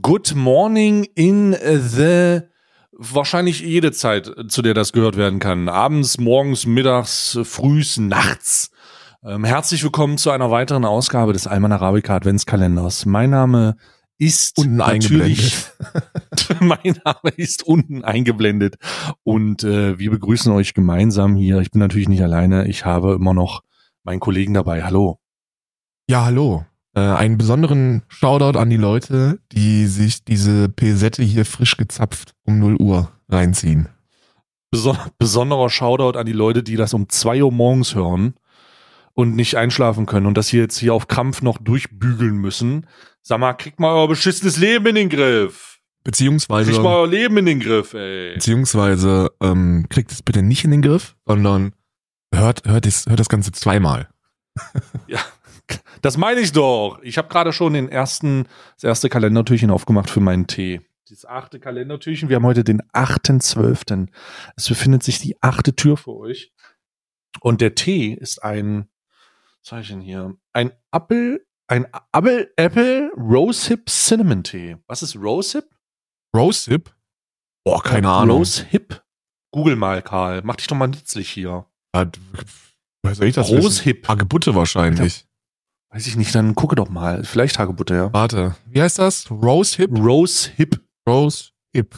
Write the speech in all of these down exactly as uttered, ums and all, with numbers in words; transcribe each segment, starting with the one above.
Good morning in the, wahrscheinlich jede Zeit, zu der das gehört werden kann. Abends, morgens, mittags, frühs, nachts. Ähm, herzlich willkommen zu einer weiteren Ausgabe des Alman Arabica Adventskalenders. Mein Name ist unten natürlich, mein Name ist unten eingeblendet und äh, wir begrüßen euch gemeinsam hier. Ich bin natürlich nicht alleine, ich habe immer noch meinen Kollegen dabei. Hallo. Ja, hallo. Äh, einen besonderen Shoutout an die Leute, die sich diese Pesette hier frisch gezapft um null Uhr reinziehen. Beson- besonderer Shoutout an die Leute, die das um zwei Uhr morgens hören und nicht einschlafen können und das hier jetzt hier auf Krampf noch durchbügeln müssen. Sag mal, kriegt mal euer beschissenes Leben in den Griff. Beziehungsweise Kriegt mal euer Leben in den Griff, ey. Beziehungsweise ähm, kriegt es bitte nicht in den Griff, sondern hört, hört, das, hört das Ganze zweimal. Ja, das meine ich doch. Ich habe gerade schon den ersten, das erste Kalendertürchen aufgemacht für meinen Tee. Das achte Kalendertürchen. Wir haben heute den achten zwölften Es befindet sich die achte Tür für euch. Und der Tee ist ein, was sag ich denn hier? Ein Apfel, ein Apple, Apple Rosehip Cinnamon Tee. Was ist Rosehip? Rosehip? Boah, keine ja, Ahnung. Rosehip? Google mal, Karl. Mach dich doch mal nützlich hier. Ja, was soll ich das Rosehip. Hagebutte wahrscheinlich. Weiß ich nicht, dann gucke doch mal. Vielleicht Hagebutte, ja. Warte, wie heißt das? Rosehip? Rosehip. Rosehip.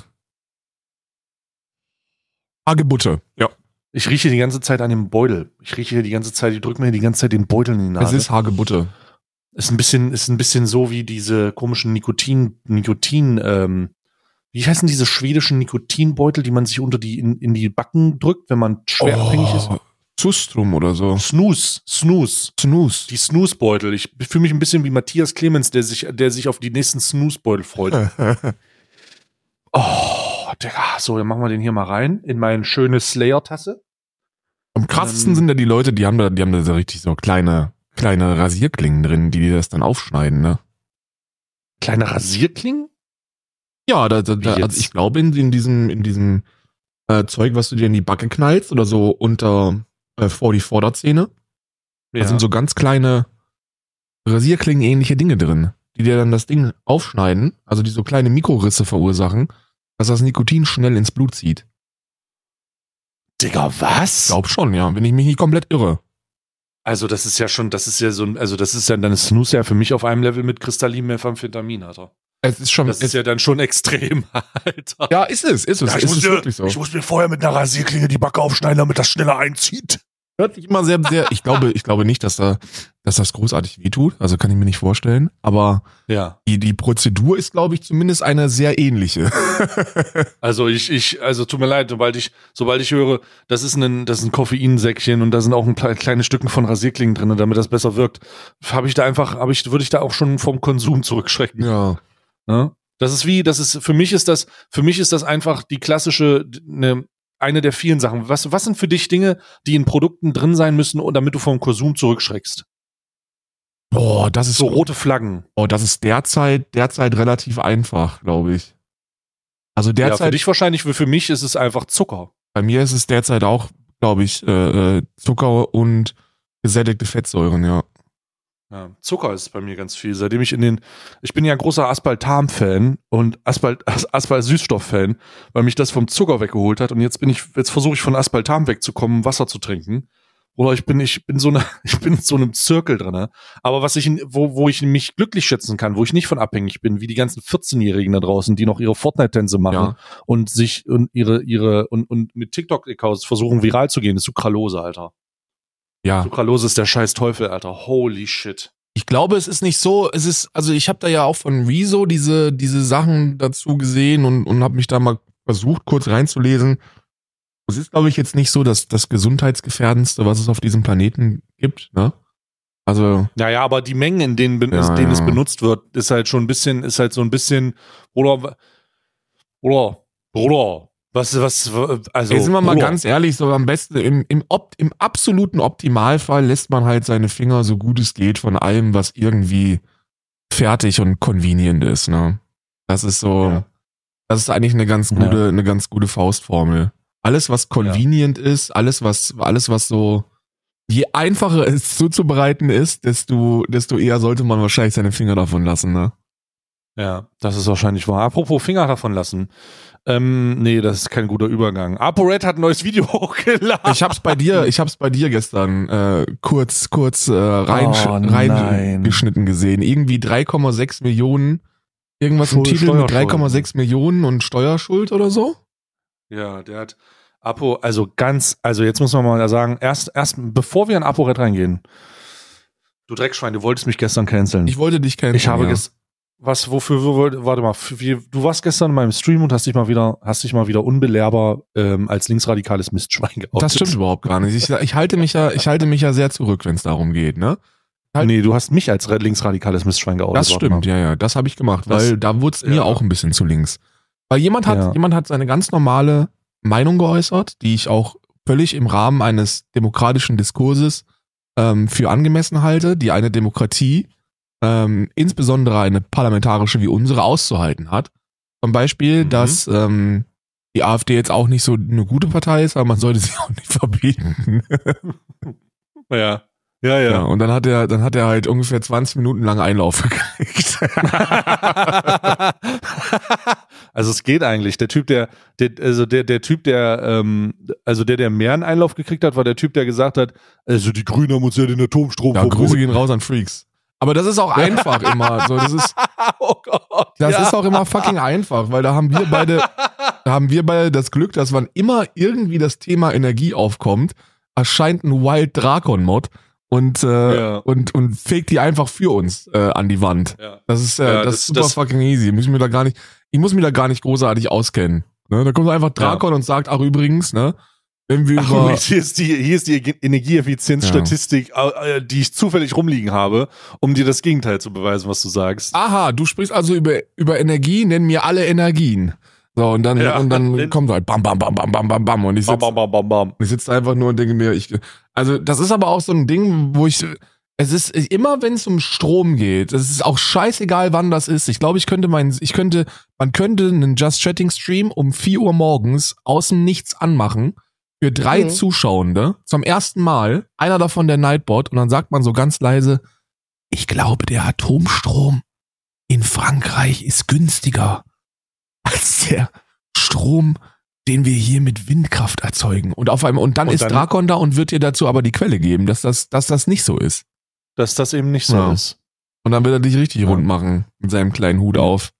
Hagebutte, ja. Ich rieche die ganze Zeit an dem Beutel. Ich rieche die ganze Zeit, ich drücke mir die ganze Zeit den Beutel in die Nase. Es ist Hagebutte. Ist ein bisschen, ist ein bisschen so wie diese komischen Nikotin, Nikotin, ähm, wie heißen diese schwedischen Nikotinbeutel, die man sich unter die, in, in die Backen drückt, wenn man schwer oh, abhängig ist? Sustrum oder so. Snooze, Snooze. Snooze. Die Snooze-Beutel. Ich fühle mich ein bisschen wie Matthias Clemens, der sich, der sich auf die nächsten Snooze-Beutel freut. Oh, Digga. So, dann machen wir den hier mal rein in meine schöne Slayer-Tasse. Am krassesten ähm, sind ja die Leute, die haben da, die haben da so richtig so kleine, kleine Rasierklingen drin, die dir das dann aufschneiden, ne? Kleine Rasierklingen? Ja, da, da, da also ich glaube in, in diesem, in diesem äh, Zeug, was du dir in die Backe knallst oder so unter äh, vor die Vorderzähne, ja. Da sind so ganz kleine Rasierklingen-ähnliche Dinge drin, die dir dann das Ding aufschneiden, also die so kleine Mikrorisse verursachen, dass das Nikotin schnell ins Blut zieht. Digga, was? Ich glaub schon, ja, wenn ich mich nicht komplett irre. Also das ist ja schon, das ist ja so, also das ist ja dann Snooze ja für mich auf einem Level mit Kristallin-Methamphetamin, Alter. Es ist schon, das ist ja dann schon extrem, Alter. Ja, ist es, ist es. Ja, ich, ist muss es mir, wirklich so. Ich muss mir vorher mit einer Rasierklinge die Backe aufschneiden, damit das schneller einzieht. Hört sich immer sehr, sehr, ich glaube, ich glaube nicht, dass da, dass das großartig wehtut. Also kann ich mir nicht vorstellen. Aber ja. die, die Prozedur ist, glaube ich, zumindest eine sehr ähnliche. Also ich, ich, also tut mir leid, sobald ich, sobald ich höre, das ist ein, das ist ein Koffeinsäckchen und da sind auch ein paar kleine Stücken von Rasierklingen drin, damit das besser wirkt, habe ich da einfach, habe ich, würde ich da auch schon vom Konsum zurückschrecken. Ja. Ja? Das ist wie, das ist, für mich ist das, für mich ist das einfach die klassische, eine, eine der vielen Sachen. Was, was sind für dich Dinge, die in Produkten drin sein müssen, damit du vom Konsum zurückschreckst? Boah, das ist so rote Flaggen. Oh, das ist derzeit, derzeit relativ einfach, glaube ich. Also derzeit. Ja, für dich wahrscheinlich, für mich ist es einfach Zucker. Bei mir ist es derzeit auch, glaube ich, äh, Zucker und gesättigte Fettsäuren, ja. Ja, Zucker ist bei mir ganz viel. Seitdem ich in den, ich bin ja ein großer Aspartam-Fan und Aspalt, Aspartam-Süßstoff-Fan, weil mich das vom Zucker weggeholt hat und jetzt bin ich, jetzt versuche ich von Aspartam wegzukommen, Wasser zu trinken. Oder ich bin, ich bin so eine, ich bin in so einem Zirkel drin. Aber was ich, wo, wo ich mich glücklich schätzen kann, wo ich nicht von abhängig bin, wie die ganzen vierzehnjährigen da draußen, die noch ihre Fortnite-Tänze machen ja. und sich und ihre, ihre, und, und mit TikTok-Accounts versuchen viral zu gehen, ist Sucralose, Alter. Ja. Sucralose ist der scheiß Teufel, Alter. Holy shit. Ich glaube, es ist nicht so, es ist, also ich habe da ja auch von Rezo diese, diese Sachen dazu gesehen und, und habe mich da mal versucht, kurz reinzulesen. Es ist, glaube ich, jetzt nicht so, dass das gesundheitsgefährdendste, was es auf diesem Planeten gibt, ne? Also. Naja, aber die Mengen, in denen, in ja, denen ja. es benutzt wird, ist halt schon ein bisschen, ist halt so ein bisschen, oder, oder, oder, was, was, also. Ey, sind wir mal Bruder. ganz ehrlich, so am besten, im, im, Opt, im absoluten Optimalfall lässt man halt seine Finger so gut es geht von allem, was irgendwie fertig und convenient ist, ne? Das ist so, Ja. das ist eigentlich eine ganz gute, Ja. eine ganz gute Faustformel. Alles, was convenient ja. ist, alles, was, alles, was so, je einfacher es zuzubereiten ist, desto, desto eher sollte man wahrscheinlich seine Finger davon lassen, ne? Ja, das ist wahrscheinlich wahr. Apropos Finger davon lassen. Ähm, nee, das ist kein guter Übergang. ApoRed hat ein neues Video hochgeladen. Ich hab's bei dir, ich hab's bei dir gestern äh, kurz, kurz äh, rein, Oh, reingeschnitten gesehen. Irgendwie drei Komma sechs Millionen, irgendwas im Titel mit drei Komma sechs Millionen und Steuerschuld oder so? Ja, der hat Apo, also ganz, also jetzt muss man mal sagen, erst, erst bevor wir in ApoRed reingehen, du Dreckschwein, du wolltest mich gestern canceln. Ich wollte dich canceln, Ich habe ja. gestern, was, wofür, wo, warte mal, für, wie, du warst gestern in meinem Stream und hast dich mal wieder, hast dich mal wieder unbelehrbar ähm, als linksradikales Mistschwein geoutet. Das stimmt überhaupt gar nicht. Ich, ich halte mich ja, ich halte mich ja sehr zurück, wenn es darum geht, ne? Halt, nee, du hast mich als linksradikales Mistschwein geoutet. Das stimmt, ja, ja, das habe ich gemacht, das, weil da wurde es mir ja auch ein bisschen zu links. Weil jemand hat, ja. jemand hat seine ganz normale Meinung geäußert, die ich auch völlig im Rahmen eines demokratischen Diskurses ähm, für angemessen halte, die eine Demokratie Ähm, insbesondere eine parlamentarische wie unsere auszuhalten hat. Zum Beispiel, mhm. dass ähm, die AfD jetzt auch nicht so eine gute Partei ist, aber man sollte sie auch nicht verbieten. ja. Ja, ja. ja und dann hat er, dann hat er halt ungefähr zwanzig Minuten lang Einlauf gekriegt. Also es geht eigentlich. Der Typ, der, der also der, der Typ, der, ähm, also der, der mehr einen Einlauf gekriegt hat, war der Typ, der gesagt hat, also die Grünen haben uns ja den Atomstrom ja, verboten. Grüße gehen raus an Freaks. Aber das ist auch einfach immer. So, das ist, oh Gott, das ja. ist auch immer fucking einfach, weil da haben wir beide, da haben wir beide das Glück, dass wann immer irgendwie das Thema Energie aufkommt, erscheint ein Wild Drakon Mod und äh, ja. und und fegt die einfach für uns äh, an die Wand. Ja. Das ist äh, ja, das, das ist super das, fucking easy. Muss ich mir da gar nicht, ich muss mich da gar nicht großartig auskennen. Ne? Da kommt einfach Drakon ja. und sagt, ach übrigens, ne? Wenn wir Ach, über hier ist die, hier ist die Energieeffizienzstatistik, ja. die ich zufällig rumliegen habe, um dir das Gegenteil zu beweisen, was du sagst. Aha, du sprichst also über, über Energie, nenn mir alle Energien. So, und dann, ja, und dann kommt halt bam, bam, bam, bam, bam, bam, bam. Und ich sitze bam, bam, bam, bam. Ich sitze einfach nur und denke mir, ich, also, das ist aber auch so ein Ding, wo ich, es ist immer, wenn es um Strom geht, es ist auch scheißegal, wann das ist. Ich glaube, ich könnte mein, ich könnte, man könnte einen Just Chatting Stream um vier Uhr morgens außen nichts anmachen. Für drei mhm. Zuschauende zum ersten Mal, einer davon der Nightbot, und dann sagt man so ganz leise, ich glaube, der Atomstrom in Frankreich ist günstiger als der Strom, den wir hier mit Windkraft erzeugen. Und auf einmal, und dann und ist dann, Drakon da und wird dir dazu aber die Quelle geben, dass das, dass das nicht so ist. Dass das eben nicht so ja. ist. Und dann wird er dich richtig ja. rund machen mit seinem kleinen Hut auf.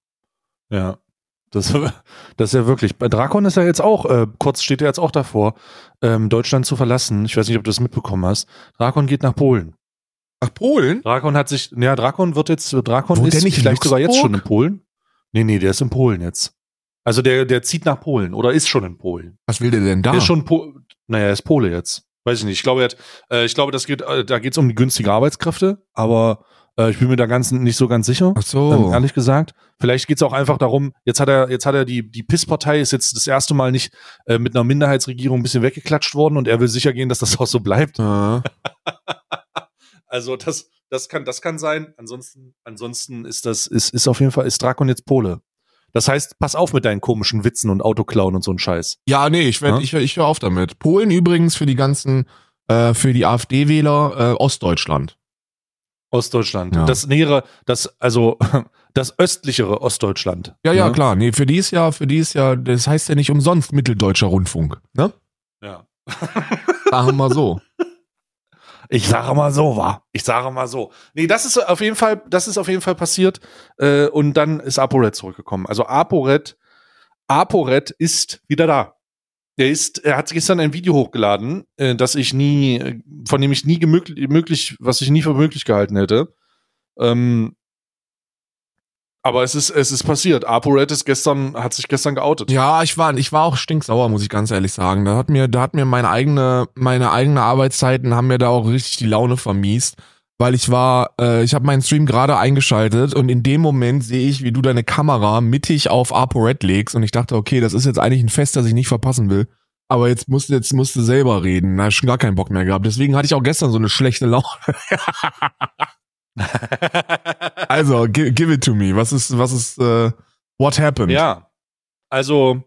Ja. Das, das ist ja wirklich, bei Drakon ist ja jetzt auch, äh, kurz steht er jetzt auch davor, ähm, Deutschland zu verlassen. Ich weiß nicht, ob du das mitbekommen hast. Drakon geht nach Polen. Nach Polen? Drakon hat sich, ja, Drakon wird jetzt, Drakon Wo, ist nicht vielleicht sogar jetzt schon in Polen. Nee, nee, der ist in Polen jetzt. Also der, der zieht nach Polen oder ist schon in Polen. Was will der denn da? Der ist schon, po- naja, er ist Pole jetzt. Weiß ich nicht. Ich glaube, er hat, äh, ich glaube, das geht, äh, da geht es um die günstige Arbeitskräfte, aber äh, ich bin mir da ganz nicht so ganz sicher. Ach so. Ähm, ehrlich gesagt. Vielleicht geht es auch einfach darum, jetzt hat er, jetzt hat er die, die P I S-Partei ist jetzt das erste Mal nicht äh, mit einer Minderheitsregierung ein bisschen weggeklatscht worden und er will sicher gehen, dass das auch so bleibt. Ja. Also das, das kann, das kann sein. Ansonsten, ansonsten ist das, ist, ist auf jeden Fall, ist Drakon jetzt Pole. Das heißt, pass auf mit deinen komischen Witzen und Autoklauen und so ein Scheiß. Ja, nee, ich werd, ja? ich, ich höre auf damit. Polen übrigens für die ganzen, äh, für die AfD-Wähler, äh, Ostdeutschland. Ostdeutschland. Ja. Das nähere, das, also, das östlichere Ostdeutschland. Ja, ja, ne? Klar. Nee, für die ist ja, für die ist ja, das heißt ja nicht umsonst Mitteldeutscher Rundfunk, ne? Ja. Sagen wir mal so. Ich sage mal so, wa? Ich sage mal so. Nee, das ist auf jeden Fall, das ist auf jeden Fall passiert. Äh, und dann ist ApoRed zurückgekommen. Also ApoRed, ApoRed ist wieder da. Er ist, er hat gestern ein Video hochgeladen, äh, das ich nie, von dem ich nie gemöglich, möglich, was ich nie für möglich gehalten hätte. Ähm, aber es ist, es ist passiert. ApoRed ist gestern, hat sich gestern geoutet. Ja, ich war, ich war auch stinksauer, muss ich ganz ehrlich sagen. Da hat mir, da hat mir meine eigene, meine eigene Arbeitszeiten haben mir da auch richtig die Laune vermiest, weil ich war, äh, ich habe meinen Stream gerade eingeschaltet und in dem Moment sehe ich, wie du deine Kamera mittig auf ApoRed legst und ich dachte, okay, das ist jetzt eigentlich ein Fest, das ich nicht verpassen will. Aber jetzt musst du, jetzt musst du selber reden. Da hab ich schon gar keinen Bock mehr gehabt. Deswegen hatte ich auch gestern so eine schlechte Laune. Also, give, give it to me. Was ist, was ist, uh, what happened? Ja, also,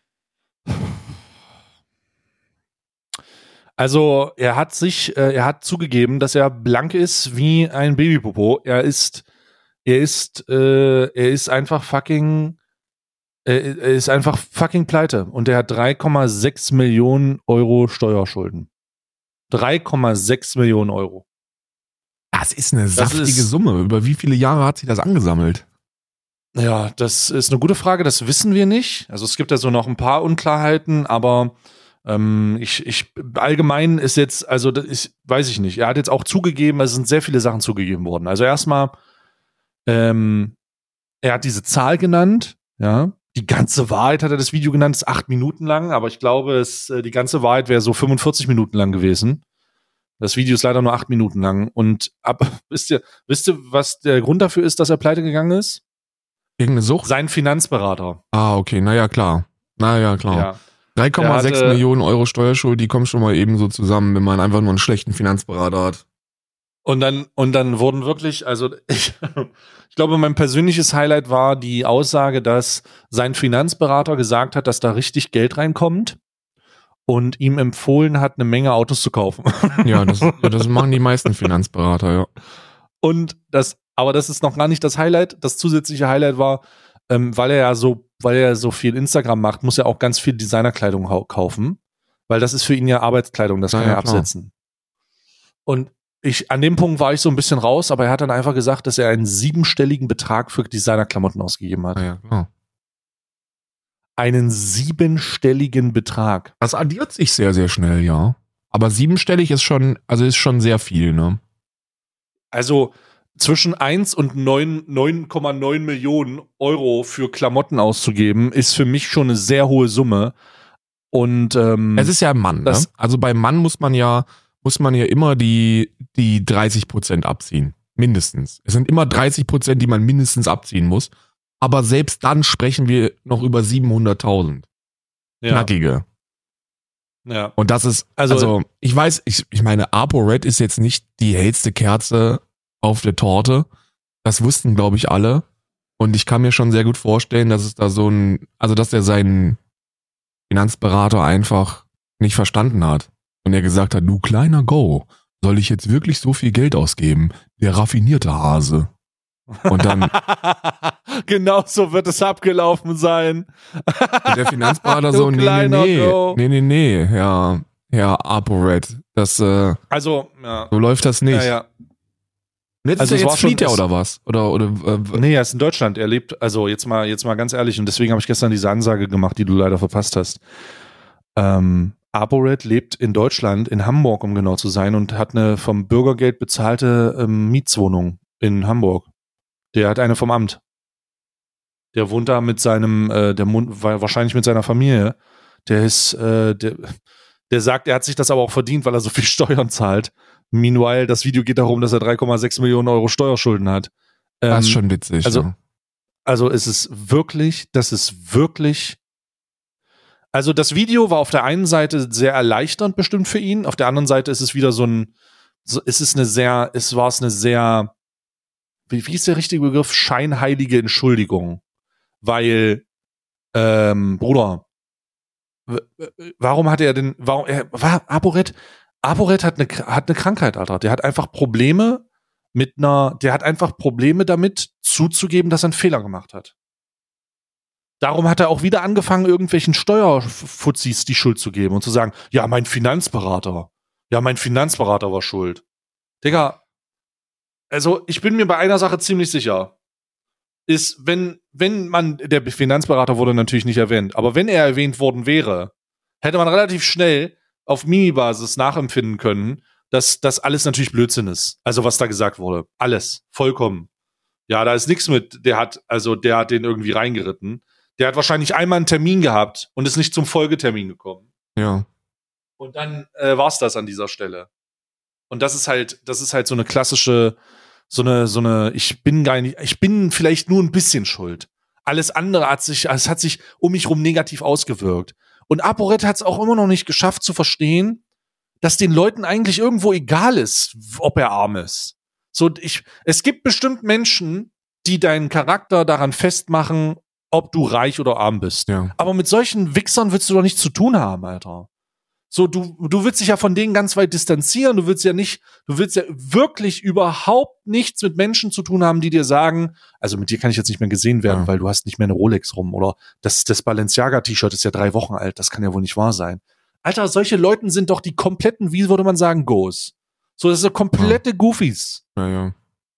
also er hat sich, äh, er hat zugegeben, dass er blank ist wie ein Babypopo. Er ist, er ist, äh, er ist einfach fucking, äh, er ist einfach fucking pleite und er hat drei Komma sechs Millionen Euro Steuerschulden. drei Komma sechs Millionen Euro. Das ist eine saftige das ist, Summe. Über wie viele Jahre hat sich das angesammelt? Ja, das ist eine gute Frage. Das wissen wir nicht. Also es gibt da so noch ein paar Unklarheiten, aber ähm, ich, ich allgemein ist jetzt, also das ist, weiß ich nicht. Er hat jetzt auch zugegeben, es sind sehr viele Sachen zugegeben worden. Also erstmal, ähm, er hat diese Zahl genannt, ja. Die ganze Wahrheit hat er das Video genannt, ist acht Minuten lang, aber ich glaube, es, die ganze Wahrheit wäre so fünfundvierzig Minuten lang gewesen. Das Video ist leider nur acht Minuten lang. Und ab, wisst ihr, wisst ihr, was der Grund dafür ist, dass er pleite gegangen ist? Irgendeine Sucht? Sein Finanzberater. Ah, okay, naja, klar. Naja, klar. Ja. drei Komma sechs Millionen Euro Steuerschuld, die kommen schon mal eben so zusammen, wenn man einfach nur einen schlechten Finanzberater hat. Und dann, und dann wurden wirklich, also ich, ich glaube, mein persönliches Highlight war die Aussage, dass sein Finanzberater gesagt hat, dass da richtig Geld reinkommt. Und ihm empfohlen hat, eine Menge Autos zu kaufen. Ja, das, das machen die meisten Finanzberater, ja. Und das, aber das ist noch gar nicht das Highlight. Das zusätzliche Highlight war, ähm, weil er ja so, weil er so viel Instagram macht, muss er auch ganz viel Designerkleidung kaufen. Weil das ist für ihn ja Arbeitskleidung, das kann ja, er absetzen. Und ich, an dem Punkt war ich so ein bisschen raus, aber er hat dann einfach gesagt, dass er einen siebenstelligen Betrag für Designerklamotten ausgegeben hat. Ja, klar. Einen siebenstelligen Betrag. Das addiert sich sehr, sehr schnell, ja. Aber siebenstellig ist schon, also ist schon sehr viel, ne? Also zwischen eins und neun Komma neun Millionen Euro für Klamotten auszugeben, ist für mich schon eine sehr hohe Summe. Und ähm, es ist ja ein Mann, ne? Also beim Mann muss man ja, muss man ja immer die, die dreißig Prozent abziehen. Mindestens. Es sind immer dreißig Prozent, die man mindestens abziehen muss. Aber selbst dann sprechen wir noch über siebenhunderttausend. Ja. Knackige. Ja. Und das ist, also, also ich weiß, ich, ich meine, ApoRed ist jetzt nicht die hellste Kerze auf der Torte. Das wussten, glaube ich, alle. Und ich kann mir schon sehr gut vorstellen, dass es da so ein, also dass er seinen Finanzberater einfach nicht verstanden hat. Und er gesagt hat, du kleiner Go, soll ich jetzt wirklich so viel Geld ausgeben? Der raffinierte Hase. Und dann genau so wird es abgelaufen sein. Und der Finanzberater so, nee, nee, nee, nee, nee, nee, Herr, Herr ApoRed, das, äh, also, ja. so läuft das nicht. Ja, ja. Jetzt, also jetzt flieht er oder was? Oder, oder, äh, nee, er ist in Deutschland. Er lebt, also jetzt mal, jetzt mal ganz ehrlich, und deswegen habe ich gestern diese Ansage gemacht, die du leider verpasst hast. Ähm, ApoRed lebt in Deutschland, in Hamburg, um genau zu sein, und hat eine vom Bürgergeld bezahlte ähm, Mietswohnung in Hamburg. Der hat eine vom Amt. Der wohnt da mit seinem, äh, der wahrscheinlich mit seiner Familie. Der ist, äh, der, der sagt, er hat sich das aber auch verdient, weil er so viel Steuern zahlt. Meanwhile, das Video geht darum, dass er drei Komma sechs Millionen Euro Steuerschulden hat. Ähm, das ist schon witzig. Also, ja. also es ist wirklich, das ist wirklich. Also das Video war auf der einen Seite sehr erleichternd bestimmt für ihn, auf der anderen Seite ist es wieder so ein, so, es ist eine sehr, es war es eine sehr, wie, wie ist der richtige Begriff? Scheinheilige Entschuldigung. Weil, ähm, Bruder, warum hat er denn, warum, er, war ApoRed, ApoRed hat eine, hat eine Krankheit, Alter. Der hat einfach Probleme mit einer, der hat einfach Probleme damit zuzugeben, dass er einen Fehler gemacht hat. Darum hat er auch wieder angefangen, irgendwelchen Steuerfuzis die Schuld zu geben und zu sagen, ja, mein Finanzberater, ja, mein Finanzberater war schuld. Digga, also ich bin mir bei einer Sache ziemlich sicher, ist, wenn, wenn man, der Finanzberater wurde natürlich nicht erwähnt, aber wenn er erwähnt worden wäre, hätte man relativ schnell auf Mini-Basis nachempfinden können, dass das alles natürlich Blödsinn ist. Also was da gesagt wurde. Alles. Vollkommen. Ja, da ist nichts mit, der hat, also der hat den irgendwie reingeritten. Der hat wahrscheinlich einmal einen Termin gehabt und ist nicht zum Folgetermin gekommen. Ja. Und dann äh, war's das an dieser Stelle. Und das ist halt, das ist halt so eine klassische, so eine, so eine, ich bin gar nicht, ich bin vielleicht nur ein bisschen schuld. Alles andere hat sich, es hat sich um mich rum negativ ausgewirkt. Und ApoRed hat es auch immer noch nicht geschafft zu verstehen, dass den Leuten eigentlich irgendwo egal ist, ob er arm ist. So, ich, es gibt bestimmt Menschen, die deinen Charakter daran festmachen, ob du reich oder arm bist. Ja. Aber mit solchen Wichsern willst du doch nichts zu tun haben, Alter. So, du, du willst dich ja von denen ganz weit distanzieren, du willst ja nicht, du willst ja wirklich überhaupt nichts mit Menschen zu tun haben, die dir sagen, also mit dir kann ich jetzt nicht mehr gesehen werden, ja. weil du hast nicht mehr eine Rolex rum oder das, das Balenciaga-T-Shirt ist ja drei Wochen alt, das kann ja wohl nicht wahr sein. Alter, solche Leute sind doch die kompletten, wie würde man sagen, Goes. So, das sind komplette ja. Goofies. Ja, ja.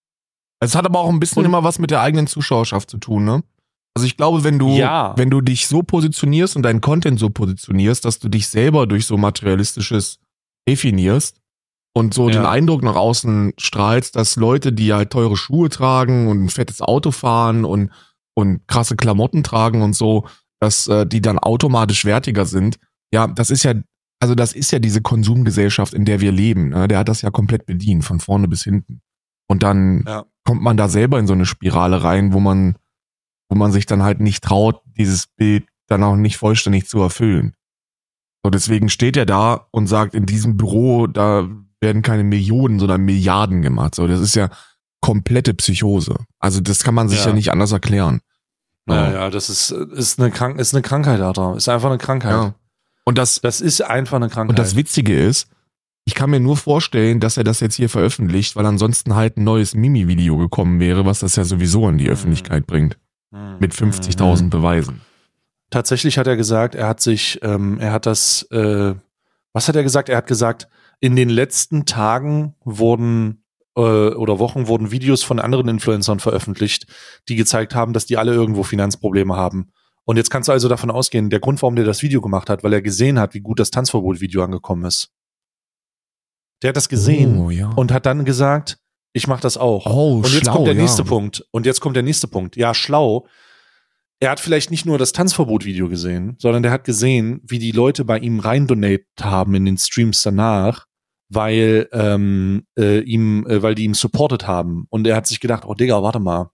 Es hat aber auch ein bisschen Und, immer was mit der eigenen Zuschauerschaft zu tun, ne? Also ich glaube, wenn du, ja. wenn du dich so positionierst und deinen Content so positionierst, dass du dich selber durch so materialistisches definierst und so ja. den Eindruck nach außen strahlst, dass Leute, die halt teure Schuhe tragen und ein fettes Auto fahren und, und krasse Klamotten tragen und so, dass äh, die dann automatisch wertiger sind. Ja, das ist ja, also das ist ja diese Konsumgesellschaft, in der wir leben. Ne? Der hat das ja komplett bedient, von vorne bis hinten. Und dann ja. kommt man da selber in so eine Spirale rein, wo man wo man sich dann halt nicht traut, dieses Bild dann auch nicht vollständig zu erfüllen. So, deswegen steht er da und sagt, in diesem Büro, da werden keine Millionen, sondern Milliarden gemacht. So, das ist ja komplette Psychose. Also das kann man sich ja, ja nicht anders erklären. Ja, ja, ja, das ist, ist eine Krank- ist eine Krankheit, Alter. Ist einfach eine Krankheit. Ja. Und das, das ist einfach eine Krankheit. Und das Witzige ist, ich kann mir nur vorstellen, dass er das jetzt hier veröffentlicht, weil ansonsten halt ein neues Mimi-Video gekommen wäre, was das ja sowieso in die Öffentlichkeit bringt. Mit fünfzigtausend mhm. Beweisen. Tatsächlich hat er gesagt, er hat sich, ähm, er hat das, äh, was hat er gesagt? Er hat gesagt, in den letzten Tagen wurden äh, oder Wochen wurden Videos von anderen Influencern veröffentlicht, die gezeigt haben, dass die alle irgendwo Finanzprobleme haben. Und jetzt kannst du also davon ausgehen, der Grund, warum der das Video gemacht hat, weil er gesehen hat, wie gut das Tanzverbot-Video angekommen ist. Der hat das gesehen oh, ja. und hat dann gesagt, ich mach das auch. Oh, und jetzt schlau, kommt der ja. nächste Punkt. Und jetzt kommt der nächste Punkt. Ja, schlau. Er hat vielleicht nicht nur das Tanzverbot-Video gesehen, sondern der hat gesehen, wie die Leute bei ihm reindonate haben in den Streams danach, weil ähm, äh, ihm, äh, weil die ihm supported haben. Und er hat sich gedacht, oh Digga, warte mal.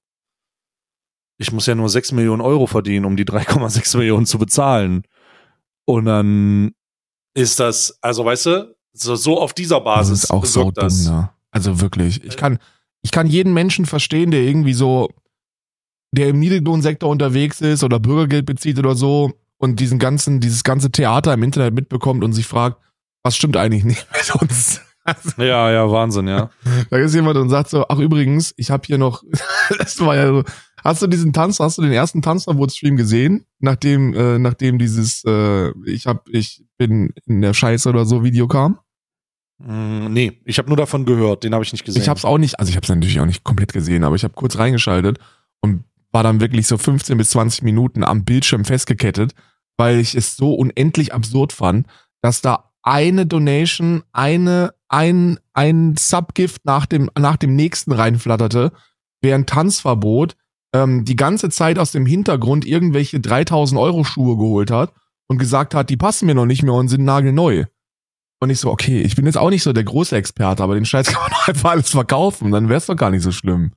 Ich muss ja nur sechs Millionen Euro verdienen, um die drei Komma sechs Millionen zu bezahlen. Und dann ist das, also weißt du, so, so auf dieser Basis das ist auch so dumm, ne? Also wirklich, ich kann, ich kann jeden Menschen verstehen, der irgendwie so, der im Niedriglohnsektor unterwegs ist oder Bürgergeld bezieht oder so und diesen ganzen, dieses ganze Theater im Internet mitbekommt und sich fragt, was stimmt eigentlich nicht mit uns? Also, ja, ja, Wahnsinn, ja. Da ist jemand und sagt so, ach übrigens, ich habe hier noch, das war ja so, hast du diesen Tanz, hast du den ersten Tanzverbot-Stream gesehen, nachdem, äh, nachdem dieses, äh, ich hab, ich bin in der Scheiße oder so Video kam? Mm, nee, ich habe nur davon gehört, den habe ich nicht gesehen. Ich habe es auch nicht, also ich habe es natürlich auch nicht komplett gesehen, aber ich habe kurz reingeschaltet und war dann wirklich so fünfzehn bis zwanzig Minuten am Bildschirm festgekettet, weil ich es so unendlich absurd fand, dass da eine Donation, eine, ein, ein Subgift nach dem, nach dem nächsten reinflatterte, während Tanzverbot ähm, die ganze Zeit aus dem Hintergrund irgendwelche dreitausend Euro Schuhe geholt hat und gesagt hat, die passen mir noch nicht mehr und sind nagelneu. Und ich so, okay, ich bin jetzt auch nicht so der große Experte, aber den Scheiß kann man doch einfach alles verkaufen, dann wär's doch gar nicht so schlimm.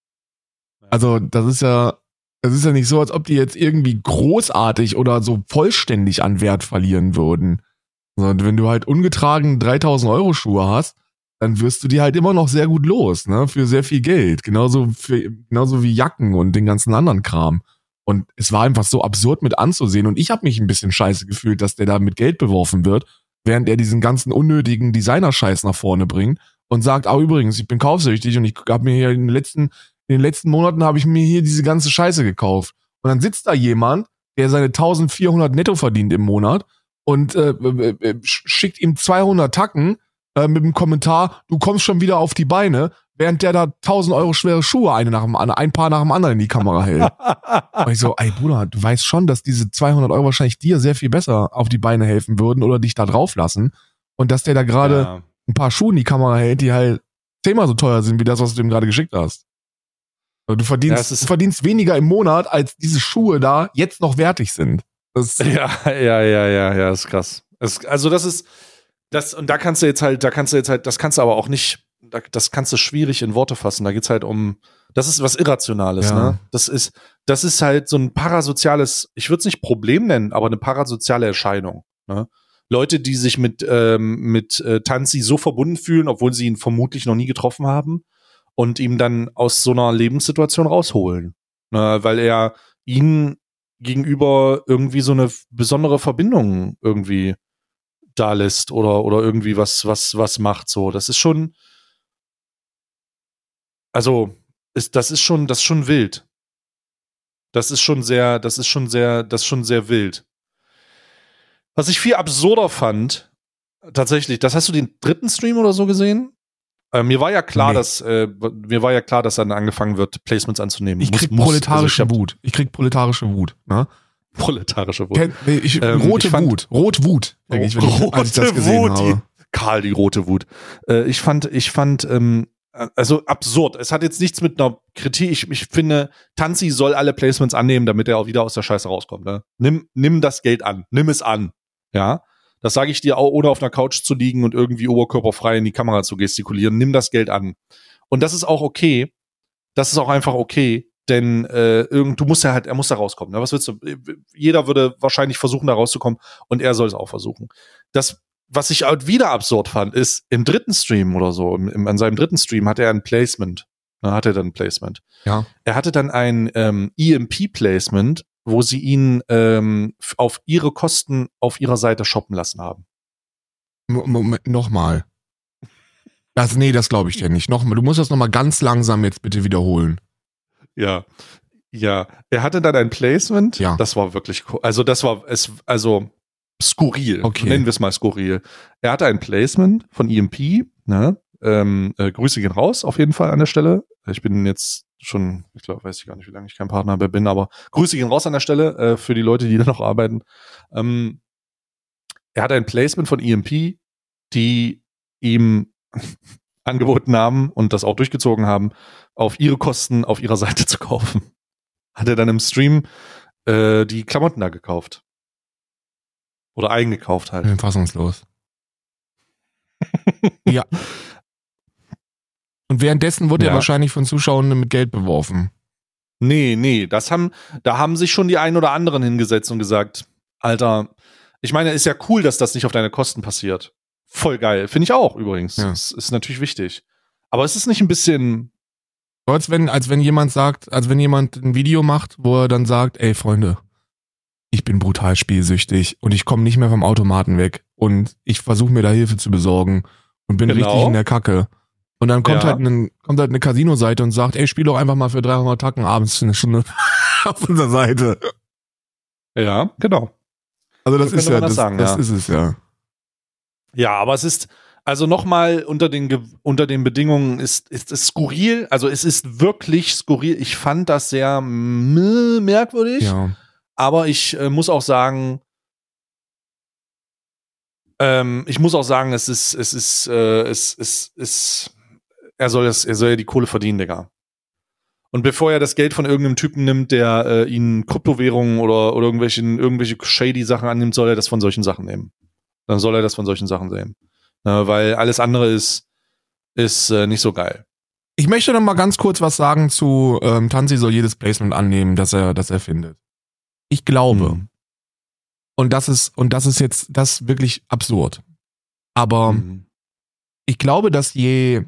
Also, das ist ja, das ist ja nicht so, als ob die jetzt irgendwie großartig oder so vollständig an Wert verlieren würden. Sondern wenn du halt ungetragen dreitausend Euro Schuhe hast, dann wirst du die halt immer noch sehr gut los, ne, für sehr viel Geld. Genauso für, genauso wie Jacken und den ganzen anderen Kram. Und es war einfach so absurd mit anzusehen und ich habe mich ein bisschen scheiße gefühlt, dass der da mit Geld beworfen wird, während er diesen ganzen unnötigen Designer-Scheiß nach vorne bringt und sagt, ah übrigens, ich bin kaufsüchtig und ich habe mir hier in den letzten, in den letzten Monaten habe ich mir hier diese ganze Scheiße gekauft. Und dann sitzt da jemand, der seine eintausendvierhundert netto verdient im Monat und äh, äh, schickt ihm zweihundert Tacken äh, mit dem Kommentar, du kommst schon wieder auf die Beine, während der da tausend Euro schwere Schuhe eine nach dem, ein paar nach dem anderen in die Kamera hält. Und ich so, ey Bruder, du weißt schon, dass diese zweihundert Euro wahrscheinlich dir sehr viel besser auf die Beine helfen würden oder dich da drauf lassen. Und dass der da gerade ja. ein paar Schuhe in die Kamera hält, die halt zehnmal so teuer sind, wie das, was du ihm gerade geschickt hast. Also du verdienst, ja, du verdienst weniger im Monat, als diese Schuhe da jetzt noch wertig sind. Das ja, ja, ja, ja, ja, ist krass. Es, also das ist, das, und da kannst du jetzt halt, da kannst du jetzt halt, das kannst du aber auch nicht, das kannst du schwierig in Worte fassen. Da geht's halt um, das ist was Irrationales, ja. ne? Das ist, das ist halt so ein parasoziales, ich würde es nicht Problem nennen, aber eine parasoziale Erscheinung. Ne? Leute, die sich mit, ähm, mit äh, Tanzi so verbunden fühlen, obwohl sie ihn vermutlich noch nie getroffen haben und ihm dann aus so einer Lebenssituation rausholen. Ne? Weil er ihnen gegenüber irgendwie so eine besondere Verbindung irgendwie da lässt oder, oder irgendwie was, was, was macht. So, das ist schon, also, ist, das ist schon, das ist schon wild. Das ist schon sehr, das ist schon sehr, das ist schon sehr wild. Was ich viel absurder fand, tatsächlich, das hast du den dritten Stream oder so gesehen? Äh, mir war ja klar, nee. dass äh, mir war ja klar, dass dann angefangen wird, Placements anzunehmen. Ich krieg muss, proletarische also ich Wut. Ich krieg proletarische Wut. Ne? Proletarische Wut. Ken, nee, ich, ähm, rote ich fand, Wut. Rot-Wut. Oh, ich, rote als ich das gesehen Wut. Habe. Die, Karl, die rote Wut. Äh, ich fand, ich fand, ähm, also absurd. Es hat jetzt nichts mit einer Kritik. Ich, ich finde, Tanzi soll alle Placements annehmen, damit er auch wieder aus der Scheiße rauskommt. Ne? Nimm, nimm das Geld an. Nimm es an. Ja. Das sage ich dir auch, ohne auf einer Couch zu liegen und irgendwie oberkörperfrei in die Kamera zu gestikulieren. Nimm das Geld an. Und das ist auch okay. Das ist auch einfach okay. Denn äh, irgend, du musst ja halt, er muss da rauskommen. Ne? Was willst du? Jeder würde wahrscheinlich versuchen, da rauszukommen. Und er soll es auch versuchen. Das, was ich halt wieder absurd fand, ist, im dritten Stream oder so, im, im, an seinem dritten Stream hatte er ein Placement. Da hatte er dann ein Placement. Ja. Er hatte dann ein ähm, E M P-Placement, wo sie ihn ähm, auf ihre Kosten auf ihrer Seite shoppen lassen haben. Moment, nochmal. Das, nee, das glaube ich dir nicht. Nochmal, du musst das nochmal ganz langsam jetzt bitte wiederholen. Ja, ja. Er hatte dann ein Placement. Ja. Das war wirklich cool. Also das war es, also skurril. Okay. Nennen wir es mal skurril. Er hatte ein Placement von E M P. Ne? Ähm, äh, Grüße gehen raus auf jeden Fall an der Stelle. Ich bin jetzt schon, ich glaube, weiß ich gar nicht, wie lange ich kein Partner mehr bin, aber Grüße gehen raus an der Stelle äh, für die Leute, die da noch arbeiten. Ähm, er hatte ein Placement von E M P, die ihm angeboten haben und das auch durchgezogen haben, auf ihre Kosten auf ihrer Seite zu kaufen. Hat er dann im Stream äh, die Klamotten da gekauft. Oder eingekauft halt. Ich bin fassungslos. Ja. Und währenddessen wurde ja. er wahrscheinlich von Zuschauern mit Geld beworfen. Nee, nee, das haben, da haben sich schon die ein oder anderen hingesetzt und gesagt, Alter, ich meine, ist ja cool, dass das nicht auf deine Kosten passiert. Voll geil. Finde ich auch übrigens. Ja. Das ist natürlich wichtig. Aber es ist nicht ein bisschen. Als wenn, als wenn jemand sagt, als wenn jemand ein Video macht, wo er dann sagt, ey Freunde, ich bin brutal spielsüchtig und ich komme nicht mehr vom Automaten weg und ich versuche mir da Hilfe zu besorgen und bin genau. richtig in der Kacke. Und dann kommt, ja. halt ein, kommt halt eine Casino-Seite und sagt, ey, spiel doch einfach mal für dreihundert Tacken abends eine Stunde auf unserer Seite. Ja, genau. Also das so ist ja, das, das, sagen, das ja. ist es ja. Ja, aber es ist, also nochmal unter den, unter den Bedingungen ist, ist es skurril, also es ist wirklich skurril. Ich fand das sehr merkwürdig, ja. aber ich äh, muss auch sagen, ähm, ich muss auch sagen, es ist, es ist, äh, es ist, es, er soll das, er soll ja die Kohle verdienen, Digga. Und bevor er das Geld von irgendeinem Typen nimmt, der äh, ihn Kryptowährungen oder, oder irgendwelche, irgendwelche shady Sachen annimmt, soll er das von solchen Sachen nehmen. Dann soll er das von solchen Sachen nehmen. Äh, weil alles andere ist, ist äh, nicht so geil. Ich möchte noch mal ganz kurz was sagen zu ähm, Tanzi soll jedes Placement annehmen, das er, das er findet. Ich glaube, hm. und das ist, und das ist jetzt, das ist wirklich absurd. Aber hm. ich glaube, dass je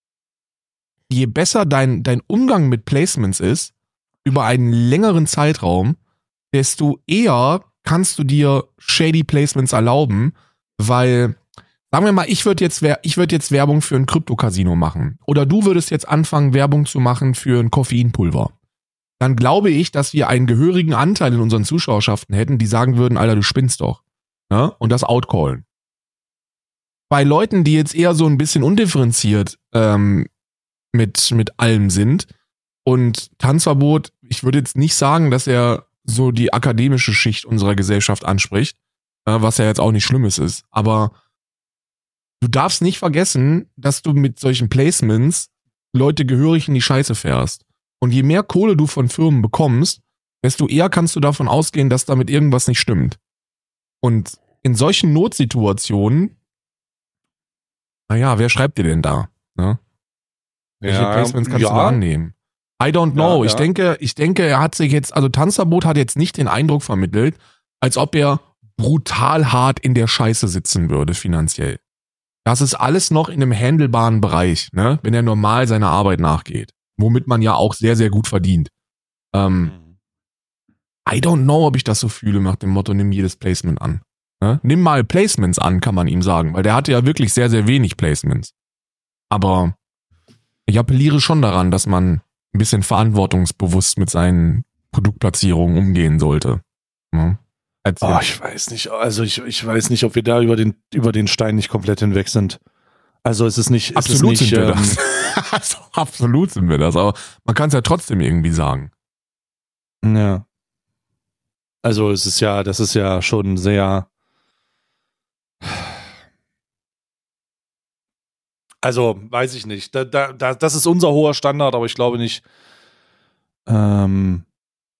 je besser dein, dein Umgang mit Placements ist, über einen längeren Zeitraum, desto eher kannst du dir shady Placements erlauben, weil, sagen wir mal, ich würde jetzt, ich würde jetzt Werbung für ein Krypto-Casino machen. Oder du würdest jetzt anfangen, Werbung zu machen für ein Koffeinpulver. Dann glaube ich, dass wir einen gehörigen Anteil in unseren Zuschauerschaften hätten, die sagen würden, Alter, du spinnst doch. Ne? Und das outcallen. Bei Leuten, die jetzt eher so ein bisschen undifferenziert ähm, mit, mit allem sind. Und Tanzverbot, ich würde jetzt nicht sagen, dass er so die akademische Schicht unserer Gesellschaft anspricht, äh, was ja jetzt auch nicht Schlimmes ist. Aber du darfst nicht vergessen, dass du mit solchen Placements Leute gehörig in die Scheiße fährst. Und je mehr Kohle du von Firmen bekommst, desto eher kannst du davon ausgehen, dass damit irgendwas nicht stimmt. Und in solchen Notsituationen, naja, wer schreibt dir denn da? Ne? Welche ja, Placements kannst ja. du da annehmen? I don't know. Ja, ich ja. denke, ich denke, er hat sich jetzt, also Tanzverbot hat jetzt nicht den Eindruck vermittelt, als ob er brutal hart in der Scheiße sitzen würde, finanziell. Das ist alles noch in einem handelbaren Bereich, ne? Wenn er normal seiner Arbeit nachgeht. Womit man ja auch sehr, sehr gut verdient. Ähm, I don't know, ob ich das so fühle nach dem Motto, nimm jedes Placement an. Ne? Nimm mal Placements an, kann man ihm sagen, weil der hatte ja wirklich sehr, sehr wenig Placements. Aber ich appelliere schon daran, dass man ein bisschen verantwortungsbewusst mit seinen Produktplatzierungen umgehen sollte. Ne? Oh, ich weiß nicht, also ich, ich weiß nicht, ob wir da über den, über den Stein nicht komplett hinweg sind. Also es ist nicht, es absolut ist nicht, sind wir ähm, das. Also, absolut sind wir das, aber man kann es ja trotzdem irgendwie sagen. Ja. Also es ist ja, das ist ja schon sehr, also weiß ich nicht, da, da, da, das ist unser hoher Standard, aber ich glaube nicht, ähm,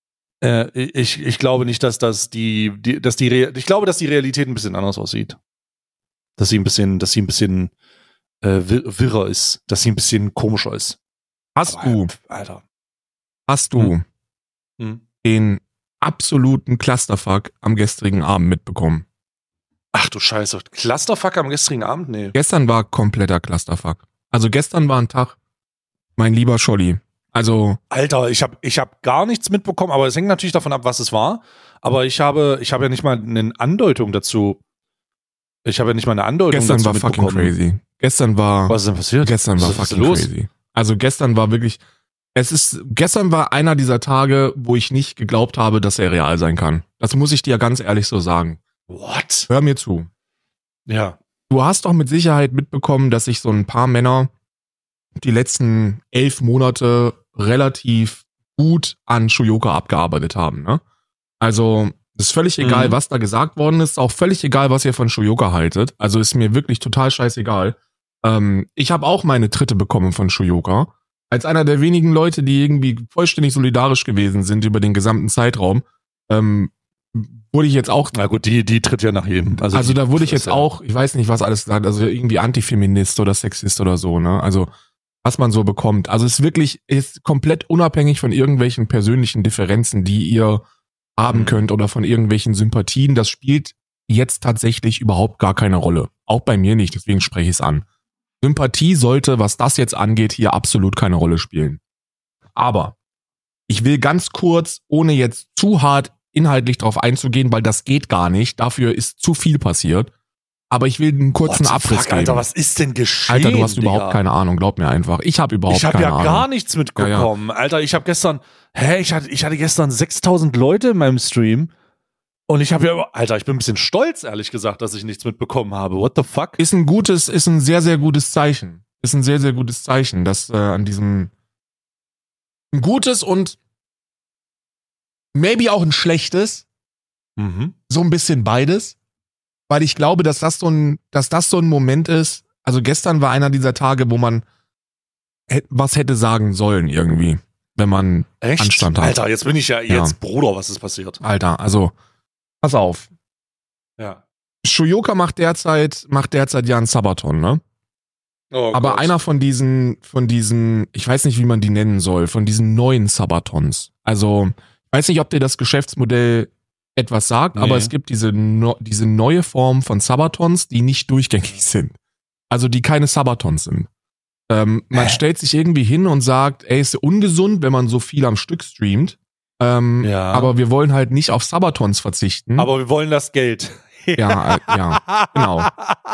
äh, ich, ich glaube nicht, dass das die, die, dass die, Re- ich glaube, dass die Realität ein bisschen anders aussieht. Dass sie ein bisschen, dass sie ein bisschen äh, wir- wirrer ist, dass sie ein bisschen komischer ist. Hast Aber, du, Alter. hast du Hm. Hm. den absoluten Clusterfuck am gestrigen Abend mitbekommen? Ach du Scheiße, Clusterfuck am gestrigen Abend? Nee. Gestern war kompletter Clusterfuck. Also gestern war ein Tag, mein lieber Scholli. Also Alter, ich habe ich hab gar nichts mitbekommen, aber es hängt natürlich davon ab, was es war. Aber ich habe, ich habe ja nicht mal eine Andeutung dazu. Ich habe ja nicht mal eine Andeutung gestern dazu war fucking mitbekommen. crazy. Gestern war Was ist denn passiert? Gestern war Was ist fucking los? crazy. Also gestern war wirklich, es ist, gestern war einer dieser Tage, wo ich nicht geglaubt habe, dass er real sein kann. Das muss ich dir ganz ehrlich so sagen. What? Hör mir zu. Ja. Du hast doch mit Sicherheit mitbekommen, dass sich so ein paar Männer die letzten elf Monate relativ gut an Shoyoka abgearbeitet haben, ne? Also, ist völlig egal, Mhm. was da gesagt worden ist, auch völlig egal, was ihr von Shoyoka haltet. Also ist mir wirklich total scheißegal. Ähm, ich habe auch meine Tritte bekommen von Shoyoka. Als einer der wenigen Leute, die irgendwie vollständig solidarisch gewesen sind über den gesamten Zeitraum, ähm, wurde ich jetzt auch. Na gut, die, die tritt ja nach jedem. Also, Also die, da wurde ich jetzt ja. auch, ich weiß nicht, was alles gesagt, also irgendwie Antifeminist oder Sexist oder so, ne? Also was man so bekommt. Also es ist wirklich, ist komplett unabhängig von irgendwelchen persönlichen Differenzen, die ihr haben Mhm. könnt oder von irgendwelchen Sympathien. Das spielt jetzt tatsächlich überhaupt gar keine Rolle. Auch bei mir nicht, deswegen spreche ich es an. Sympathie sollte, was das jetzt angeht, hier absolut keine Rolle spielen. Aber ich will ganz kurz, ohne jetzt zu hart inhaltlich drauf einzugehen, weil das geht gar nicht, dafür ist zu viel passiert. Aber ich will einen kurzen What the Abriss fuck, geben. Alter, was ist denn geschehen? Alter, du hast Digga? überhaupt keine Ahnung, glaub mir einfach. Ich habe überhaupt Ich habe keine ja Ahnung. gar nichts mitbekommen. Alter, ich habe gestern, hä, ich hatte, ich hatte gestern sechstausend Leute in meinem Stream und ich habe ja, Alter, ich bin ein bisschen stolz, ehrlich gesagt, dass ich nichts mitbekommen habe. What the fuck? Ist ein gutes, ist ein sehr, sehr gutes Zeichen. Ist ein sehr, sehr gutes Zeichen, dass äh, an diesem ein gutes und maybe auch ein schlechtes, Mhm. so ein bisschen beides, weil ich glaube, dass das so ein, dass das so ein Moment ist. Also gestern war einer dieser Tage, wo man hä- was hätte sagen sollen irgendwie, wenn man Echt? Anstand hat. Alter, jetzt bin ich ja jetzt, Ja. Bruder, was ist passiert? Alter, also pass auf. Ja. Shoyoka macht derzeit, macht derzeit ja einen Sabaton, ne? Oh Aber Gott. einer von diesen, von diesen, ich weiß nicht, wie man die nennen soll, von diesen neuen Sabatons. Also, ich weiß nicht, ob dir das Geschäftsmodell etwas sagt, Nee. aber es gibt diese, no, diese neue Form von Sabatons, die nicht durchgängig sind. Also, die keine Sabatons sind. Ähm, man Hä? stellt sich irgendwie hin und sagt, ey, ist ungesund, wenn man so viel am Stück streamt. Ähm, Ja. Aber wir wollen halt nicht auf Sabatons verzichten. Aber wir wollen das Geld. Ja, äh, ja, genau.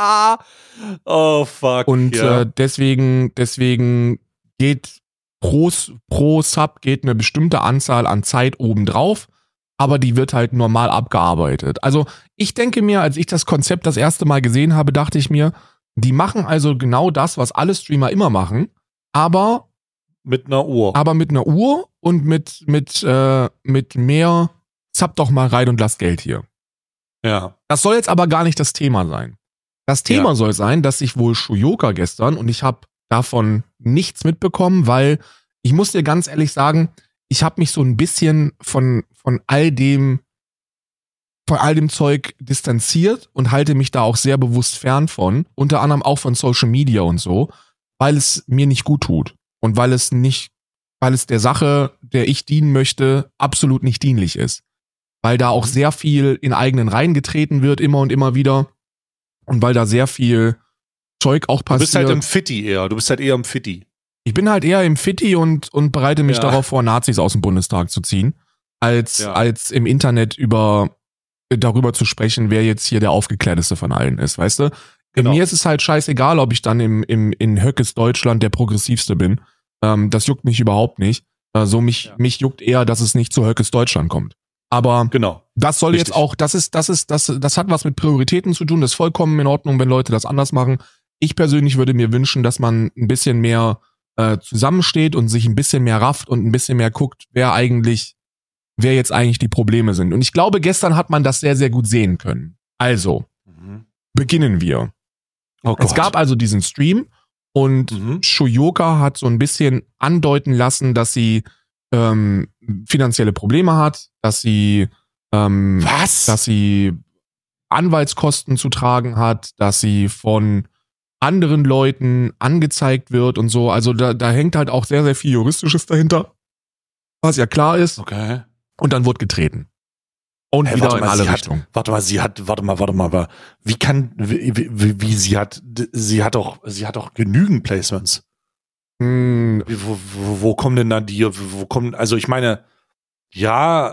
Oh fuck. Und ja. äh, deswegen, deswegen geht pro, pro Sub geht eine bestimmte Anzahl an Zeit obendrauf, aber die wird halt normal abgearbeitet. Also ich denke mir, als ich das Konzept das erste Mal gesehen habe, dachte ich mir, die machen also genau das, was alle Streamer immer machen, aber, Mit einer Uhr. aber mit einer Uhr und mit, mit, äh, mit mehr Sub doch mal rein und lass Geld hier. Ja. Das soll jetzt aber gar nicht das Thema sein. Das Thema Ja. soll sein, dass sich wohl Shoyoka gestern, und ich habe davon nichts mitbekommen, weil ich muss dir ganz ehrlich sagen, ich habe mich so ein bisschen von, von all dem von all dem Zeug distanziert und halte mich da auch sehr bewusst fern von, unter anderem auch von Social Media und so, weil es mir nicht gut tut und weil es nicht, weil es der Sache, der ich dienen möchte, absolut nicht dienlich ist. Weil da auch sehr viel in eigenen Reihen getreten wird, immer und immer wieder. Und weil da sehr viel Zeug auch Du passiert. bist halt im Fitti eher. Du bist halt eher im Fitti. Ich bin halt eher im Fitti und, und bereite mich Ja. darauf vor, Nazis aus dem Bundestag zu ziehen, als, Ja. als im Internet über darüber zu sprechen, wer jetzt hier der aufgeklärteste von allen ist, weißt du? Genau. Mir ist es halt scheißegal, ob ich dann im, im, in Höckes Deutschland der progressivste bin. Ähm, das juckt mich überhaupt nicht. Also mich, ja. mich juckt eher, dass es nicht zu Höckes Deutschland kommt. Aber genau. das soll Richtig. jetzt auch, das ist, das ist, das, das hat was mit Prioritäten zu tun. Das ist vollkommen in Ordnung, wenn Leute das anders machen. Ich persönlich würde mir wünschen, dass man ein bisschen mehr äh, zusammensteht und sich ein bisschen mehr rafft und ein bisschen mehr guckt, wer eigentlich, wer jetzt eigentlich die Probleme sind. Und ich glaube, gestern hat man das sehr, sehr gut sehen können. Also, mhm. beginnen wir. Oh es gab also diesen Stream und mhm. Shoyoka hat so ein bisschen andeuten lassen, dass sie ähm, finanzielle Probleme hat, dass sie ähm, Was? dass sie Anwaltskosten zu tragen hat, dass sie von anderen Leuten angezeigt wird und so. Also da, da hängt halt auch sehr, sehr viel Juristisches dahinter, was ja klar ist. Okay. Und dann wurde getreten. Und hey, wieder in mal, alle hat, Richtungen. Warte mal, sie hat, warte mal, warte mal, aber wie kann, wie, wie, wie sie hat, sie hat doch, sie hat doch genügend Placements. Hm. Wie, wo, wo, wo kommen denn da die, wo kommen, also ich meine, ja,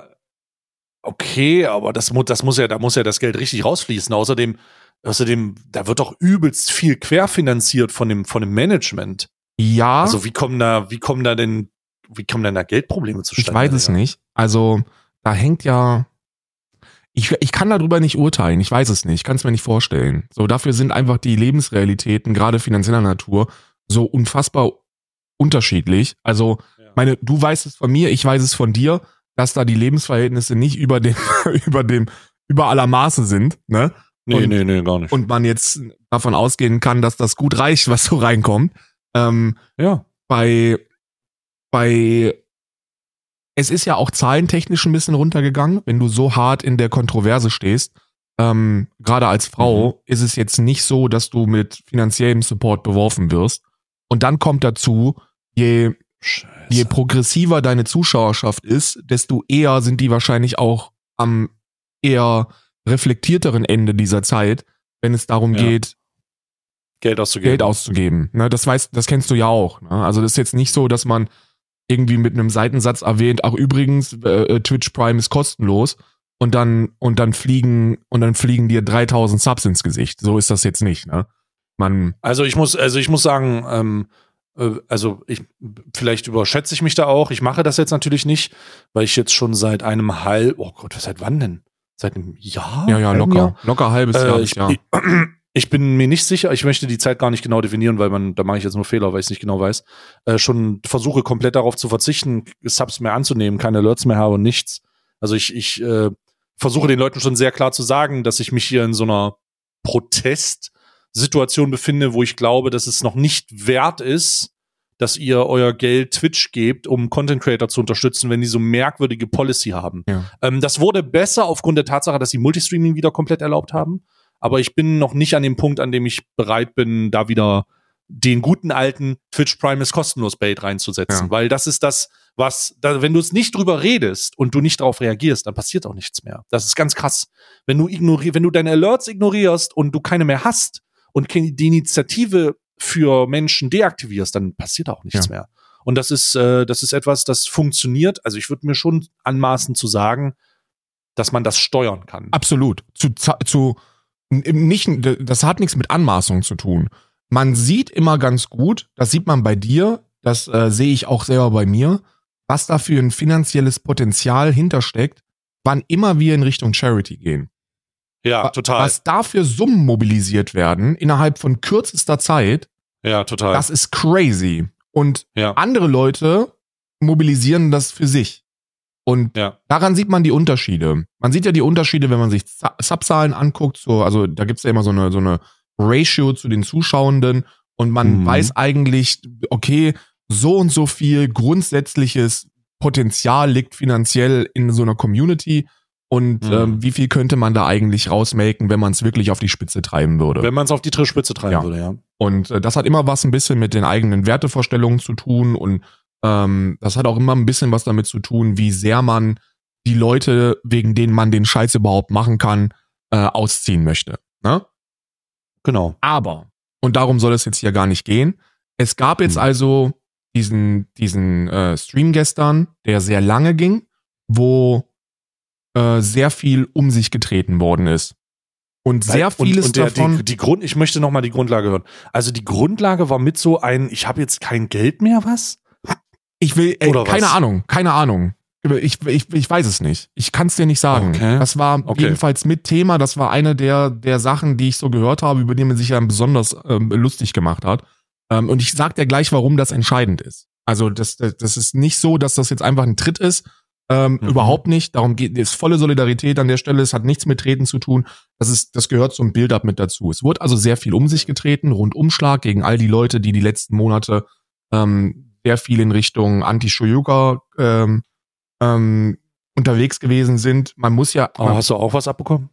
okay, aber das muss, das muss ja, da muss ja das Geld richtig rausfließen. Außerdem, außerdem, da wird doch übelst viel querfinanziert von dem, von dem Management. Ja. Also wie kommen da, wie kommen da denn, wie kommen denn da Geldprobleme zustande? Ich weiß es ja. nicht. Also, da hängt ja, ich, ich kann darüber nicht urteilen. Ich weiß es nicht. Ich kann es mir nicht vorstellen. So, dafür sind einfach die Lebensrealitäten, gerade finanzieller Natur, so unfassbar unterschiedlich. Also, ja. meine, du weißt es von mir, ich weiß es von dir, dass da die Lebensverhältnisse nicht über dem, über dem, über aller Maße sind, ne? Nee, und, nee, nee, gar nicht. Und man jetzt davon ausgehen kann, dass das gut reicht, was so reinkommt. Ähm, ja. Bei, bei, es ist ja auch zahlentechnisch ein bisschen runtergegangen, wenn du so hart in der Kontroverse stehst. Ähm, gerade als Frau mhm. ist es jetzt nicht so, dass du mit finanziellem Support beworfen wirst. Und dann kommt dazu, je, je progressiver deine Zuschauerschaft ist, desto eher sind die wahrscheinlich auch am eher reflektierteren Ende dieser Zeit, wenn es darum ja. geht, Geld auszugeben. Geld auszugeben. Ne, das weißt, das kennst du ja auch. Ne? Also das ist jetzt nicht so, dass man irgendwie mit einem Seitensatz erwähnt, ach übrigens, äh, Twitch Prime ist kostenlos und dann und dann fliegen und dann fliegen dir dreitausend Subs ins Gesicht. So ist das jetzt nicht. Ne? Man. Also ich muss, also ich muss sagen, ähm, äh, also ich vielleicht überschätze ich mich da auch. Ich mache das jetzt natürlich nicht, weil ich jetzt schon seit einem halb, oh Gott, seit wann denn? Seit einem Jahr? Ja, ja, locker. Jahr? Locker halbes äh, Jahr. Ich, ja. ich, ich bin mir nicht sicher, ich möchte die Zeit gar nicht genau definieren, weil man, da mache ich jetzt nur Fehler, weil ich es nicht genau weiß. Äh, schon versuche komplett darauf zu verzichten, Subs mehr anzunehmen, keine Alerts mehr habe und nichts. Also ich, ich äh, versuche den Leuten schon sehr klar zu sagen, dass ich mich hier in so einer Protestsituation befinde, wo ich glaube, dass es noch nicht wert ist, dass ihr euer Geld Twitch gebt, um Content Creator zu unterstützen, wenn die so merkwürdige Policy haben. Ja. Ähm, das wurde besser aufgrund der Tatsache, dass sie Multistreaming wieder komplett erlaubt haben. Aber ich bin noch nicht an dem Punkt, an dem ich bereit bin, da wieder den guten alten Twitch Prime ist kostenlos Bait reinzusetzen. Ja. Weil das ist das, was, da, wenn du es nicht drüber redest und du nicht darauf reagierst, dann passiert auch nichts mehr. Das ist ganz krass. Wenn du ignori- wenn du deine Alerts ignorierst und du keine mehr hast und die Initiative für Menschen deaktivierst, dann passiert auch nichts ja. mehr. Und das ist, äh, das ist etwas, das funktioniert. Also ich würde mir schon anmaßen zu sagen, dass man das steuern kann. Absolut. Zu, zu nicht, das hat nichts mit Anmaßung zu tun. Man sieht immer ganz gut, das sieht man bei dir, das äh, sehe ich auch selber bei mir, was da für ein finanzielles Potenzial hintersteckt, wann immer wir in Richtung Charity gehen. Ja, total. Was da für Summen mobilisiert werden, innerhalb von kürzester Zeit, ja, total. Das ist crazy. Und ja. andere Leute mobilisieren das für sich. Und ja. daran sieht man die Unterschiede. Man sieht ja die Unterschiede, wenn man sich Subzahlen anguckt, so, also da gibt's ja immer so eine, so eine Ratio zu den Zuschauenden und man mhm. weiß eigentlich, okay, so und so viel grundsätzliches Potenzial liegt finanziell in so einer Community und mhm. ähm, wie viel könnte man da eigentlich rausmaken, wenn man es wirklich auf die Spitze treiben würde. Wenn man es auf die Spitze treiben ja. würde, ja. Und äh, das hat immer was ein bisschen mit den eigenen Wertevorstellungen zu tun und ähm, das hat auch immer ein bisschen was damit zu tun, wie sehr man die Leute, wegen denen man den Scheiß überhaupt machen kann, äh, ausziehen möchte. Ne? Genau. Aber, und darum soll es jetzt hier gar nicht gehen, es gab jetzt hm. also diesen, diesen äh, Stream gestern, der sehr lange ging, wo äh, sehr viel um sich getreten worden ist. Und sehr vieles und, und der, davon. Die, die Grund, ich möchte nochmal die Grundlage hören. Also die Grundlage war mit so ein, ich habe jetzt kein Geld mehr, was? Ich will, ey, Oder keine was? Ahnung, keine Ahnung. Ich, ich, ich weiß es nicht. Ich kann es dir nicht sagen. Okay. Das war Okay. jedenfalls mit Thema. Das war eine der, der Sachen, die ich so gehört habe, über die man sich ja besonders ähm, lustig gemacht hat. Ähm, und ich sag dir gleich, warum das entscheidend ist. Also das, das, das ist nicht so, dass das jetzt einfach ein Tritt ist. Ähm, Mhm. Überhaupt nicht. Darum geht es volle Solidarität an der Stelle. Es hat nichts mit Treten zu tun. Das ist, das gehört zum Build-up mit dazu. Es wurde also sehr viel um sich getreten, Rundumschlag gegen all die Leute, die die letzten Monate ähm, sehr viel in Richtung Anti-Shoyuka ähm, ähm, unterwegs gewesen sind. Man muss ja. Aber hast du auch was abbekommen?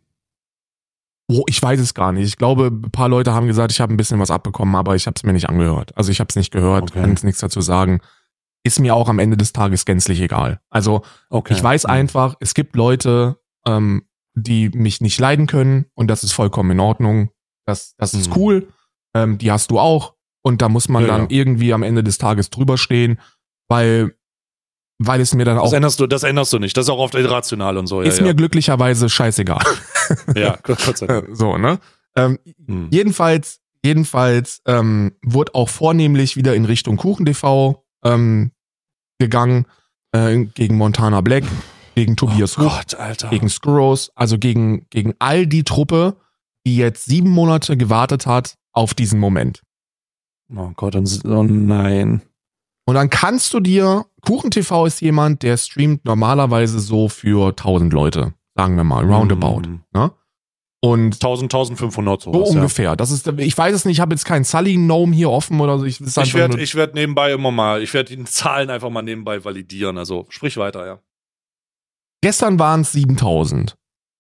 Oh, ich weiß es gar nicht. Ich glaube, ein paar Leute haben gesagt, ich habe ein bisschen was abbekommen, aber ich habe es mir nicht angehört. Also ich habe es nicht gehört, Okay. kann jetzt nichts dazu sagen. Ist mir auch am Ende des Tages gänzlich egal. Also Okay. ich weiß einfach, es gibt Leute, ähm, die mich nicht leiden können und das ist vollkommen in Ordnung. Das, das ist Mhm. cool. Ähm, die hast du auch. Und da muss man Ja, dann ja. irgendwie am Ende des Tages drüber stehen, weil, weil es mir dann Das auch, änderst du, das änderst du nicht. Das ist auch oft irrational und so. Ja, ist ja. mir glücklicherweise scheißegal. Ja, Gott sei Dank. So, ne? Ähm, Hm. Jedenfalls, jedenfalls ähm, wurde auch vornehmlich wieder in Richtung Kuchen T V ähm, gegangen, äh, gegen Montana Black, gegen Tobias Oh Huch, Gott, Alter. gegen Skurros, also gegen, gegen all die Truppe, die jetzt sieben Monate gewartet hat auf diesen Moment. Oh Gott, und, oh nein. Und dann kannst du dir, Kuchen T V ist jemand, der streamt normalerweise so für tausend Leute, sagen wir mal, roundabout. Mhm. Ne? Und tausend, tausendfünfhundert so sowas, ungefähr. Das ist, ich weiß es nicht, ich habe jetzt keinen Sully-Gnome hier offen oder so. Ich, ja. Ich werde ich werd nebenbei immer mal, ich werde die Zahlen einfach mal nebenbei validieren. Also sprich weiter, ja. Gestern waren es siebentausend.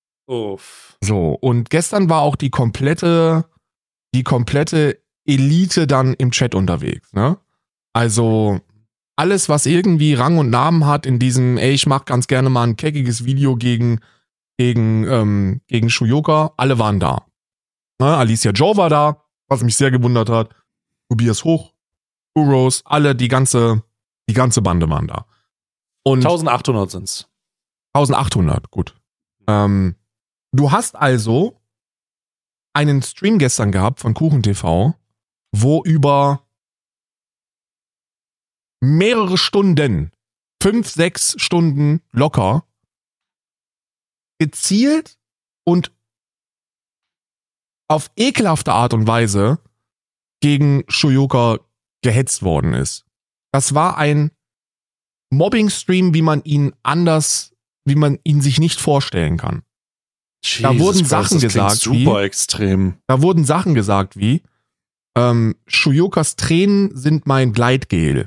Uff. So, und gestern war auch die komplette, die komplette Elite dann im Chat unterwegs, ne? Also, alles, was irgendwie Rang und Namen hat in diesem, ey, ich mach ganz gerne mal ein keckiges Video gegen, gegen, ähm, gegen Shoyuka, alle waren da. Ne? Alicia Joe war da, was mich sehr gewundert hat. Tobias Hoch, Uros, alle, die ganze, die ganze Bande waren da. Und eintausendachthundert sind's. eintausendachthundert, gut. Ähm, du hast also einen Stream gestern gehabt von Kuchen T V, wo über mehrere Stunden, fünf, sechs Stunden locker, gezielt und auf ekelhafte Art und Weise gegen Shoyuka gehetzt worden ist. Das war ein Mobbing-Stream, wie man ihn anders, wie man ihn sich nicht vorstellen kann. Da wurden Jesus Sachen Christ, das klingt gesagt, super wie- extrem. Da wurden Sachen gesagt wie, ähm, Shoyukas Tränen sind mein Gleitgel.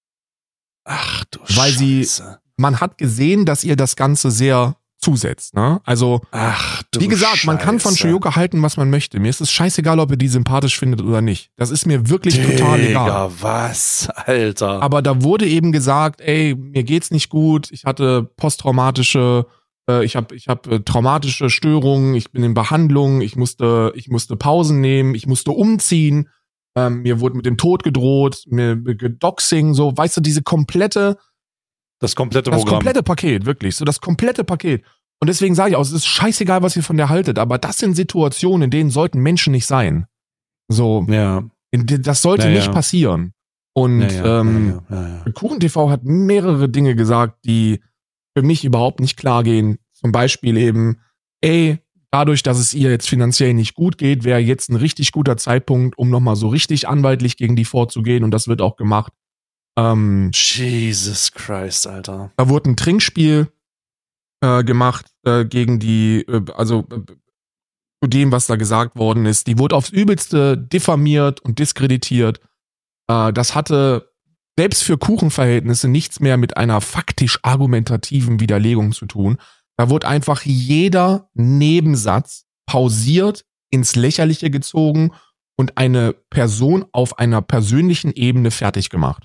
Ach du Weil sie- Scheiße. Man hat gesehen, dass ihr das Ganze sehr zusetzt, ne? Also, Ach du wie gesagt, man kann von Scheiße. Shoyuka halten, was man möchte. Mir ist es scheißegal, ob ihr die sympathisch findet oder nicht. Das ist mir wirklich total egal. Digga, was? Alter. Aber da wurde eben gesagt, ey, mir geht's nicht gut, ich hatte posttraumatische, äh, ich habe ich hab, äh, traumatische Störungen, ich bin in Behandlung, ich musste, ich musste Pausen nehmen, ich musste umziehen, ähm, mir wurde mit dem Tod gedroht, mir Doxing, so, weißt du, diese komplette, das komplette das Programm. komplette Paket, wirklich, so das komplette Paket. Und deswegen sage ich auch, es ist scheißegal, was ihr von der haltet, aber das sind Situationen, in denen sollten Menschen nicht sein. So, ja. in, de- das sollte Ja, nicht ja. passieren. Und Ja, ja, ähm, ja, ja, ja. Kuchen T V hat mehrere Dinge gesagt, die für mich überhaupt nicht klar gehen. Zum Beispiel eben, ey, dadurch, dass es ihr jetzt finanziell nicht gut geht, wäre jetzt ein richtig guter Zeitpunkt, um nochmal so richtig anwaltlich gegen die vorzugehen und das wird auch gemacht. Ähm, Jesus Christ, Alter. da wurde ein Trinkspiel äh, gemacht äh, gegen die, äh, also äh, zu dem, was da gesagt worden ist. Die wurde aufs Übelste diffamiert und diskreditiert. Äh, das hatte selbst für Kuchenverhältnisse nichts mehr mit einer faktisch argumentativen Widerlegung zu tun. Da wurde einfach jeder Nebensatz pausiert, ins Lächerliche gezogen und eine Person auf einer persönlichen Ebene fertig gemacht.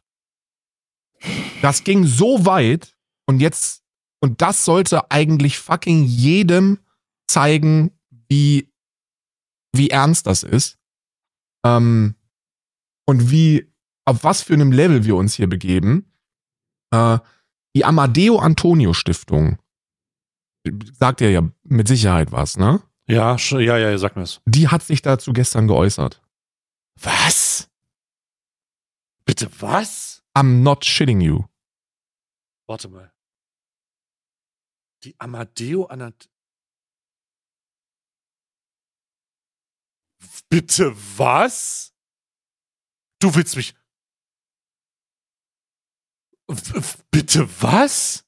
Das ging so weit und jetzt, und das sollte eigentlich fucking jedem zeigen, wie, wie ernst das ist. Ähm, und wie, auf was für einem Level wir uns hier begeben. Äh, die Amadeo Antonio Stiftung sagt ihr ja mit Sicherheit was, ne? Ja, sch- ja, ja, sag mir es. Die hat sich dazu gestern geäußert. Was? Bitte was? I'm not shitting you. Warte mal. Die Amadeo Anat. Bitte was? Du willst mich. W- w- Bitte was?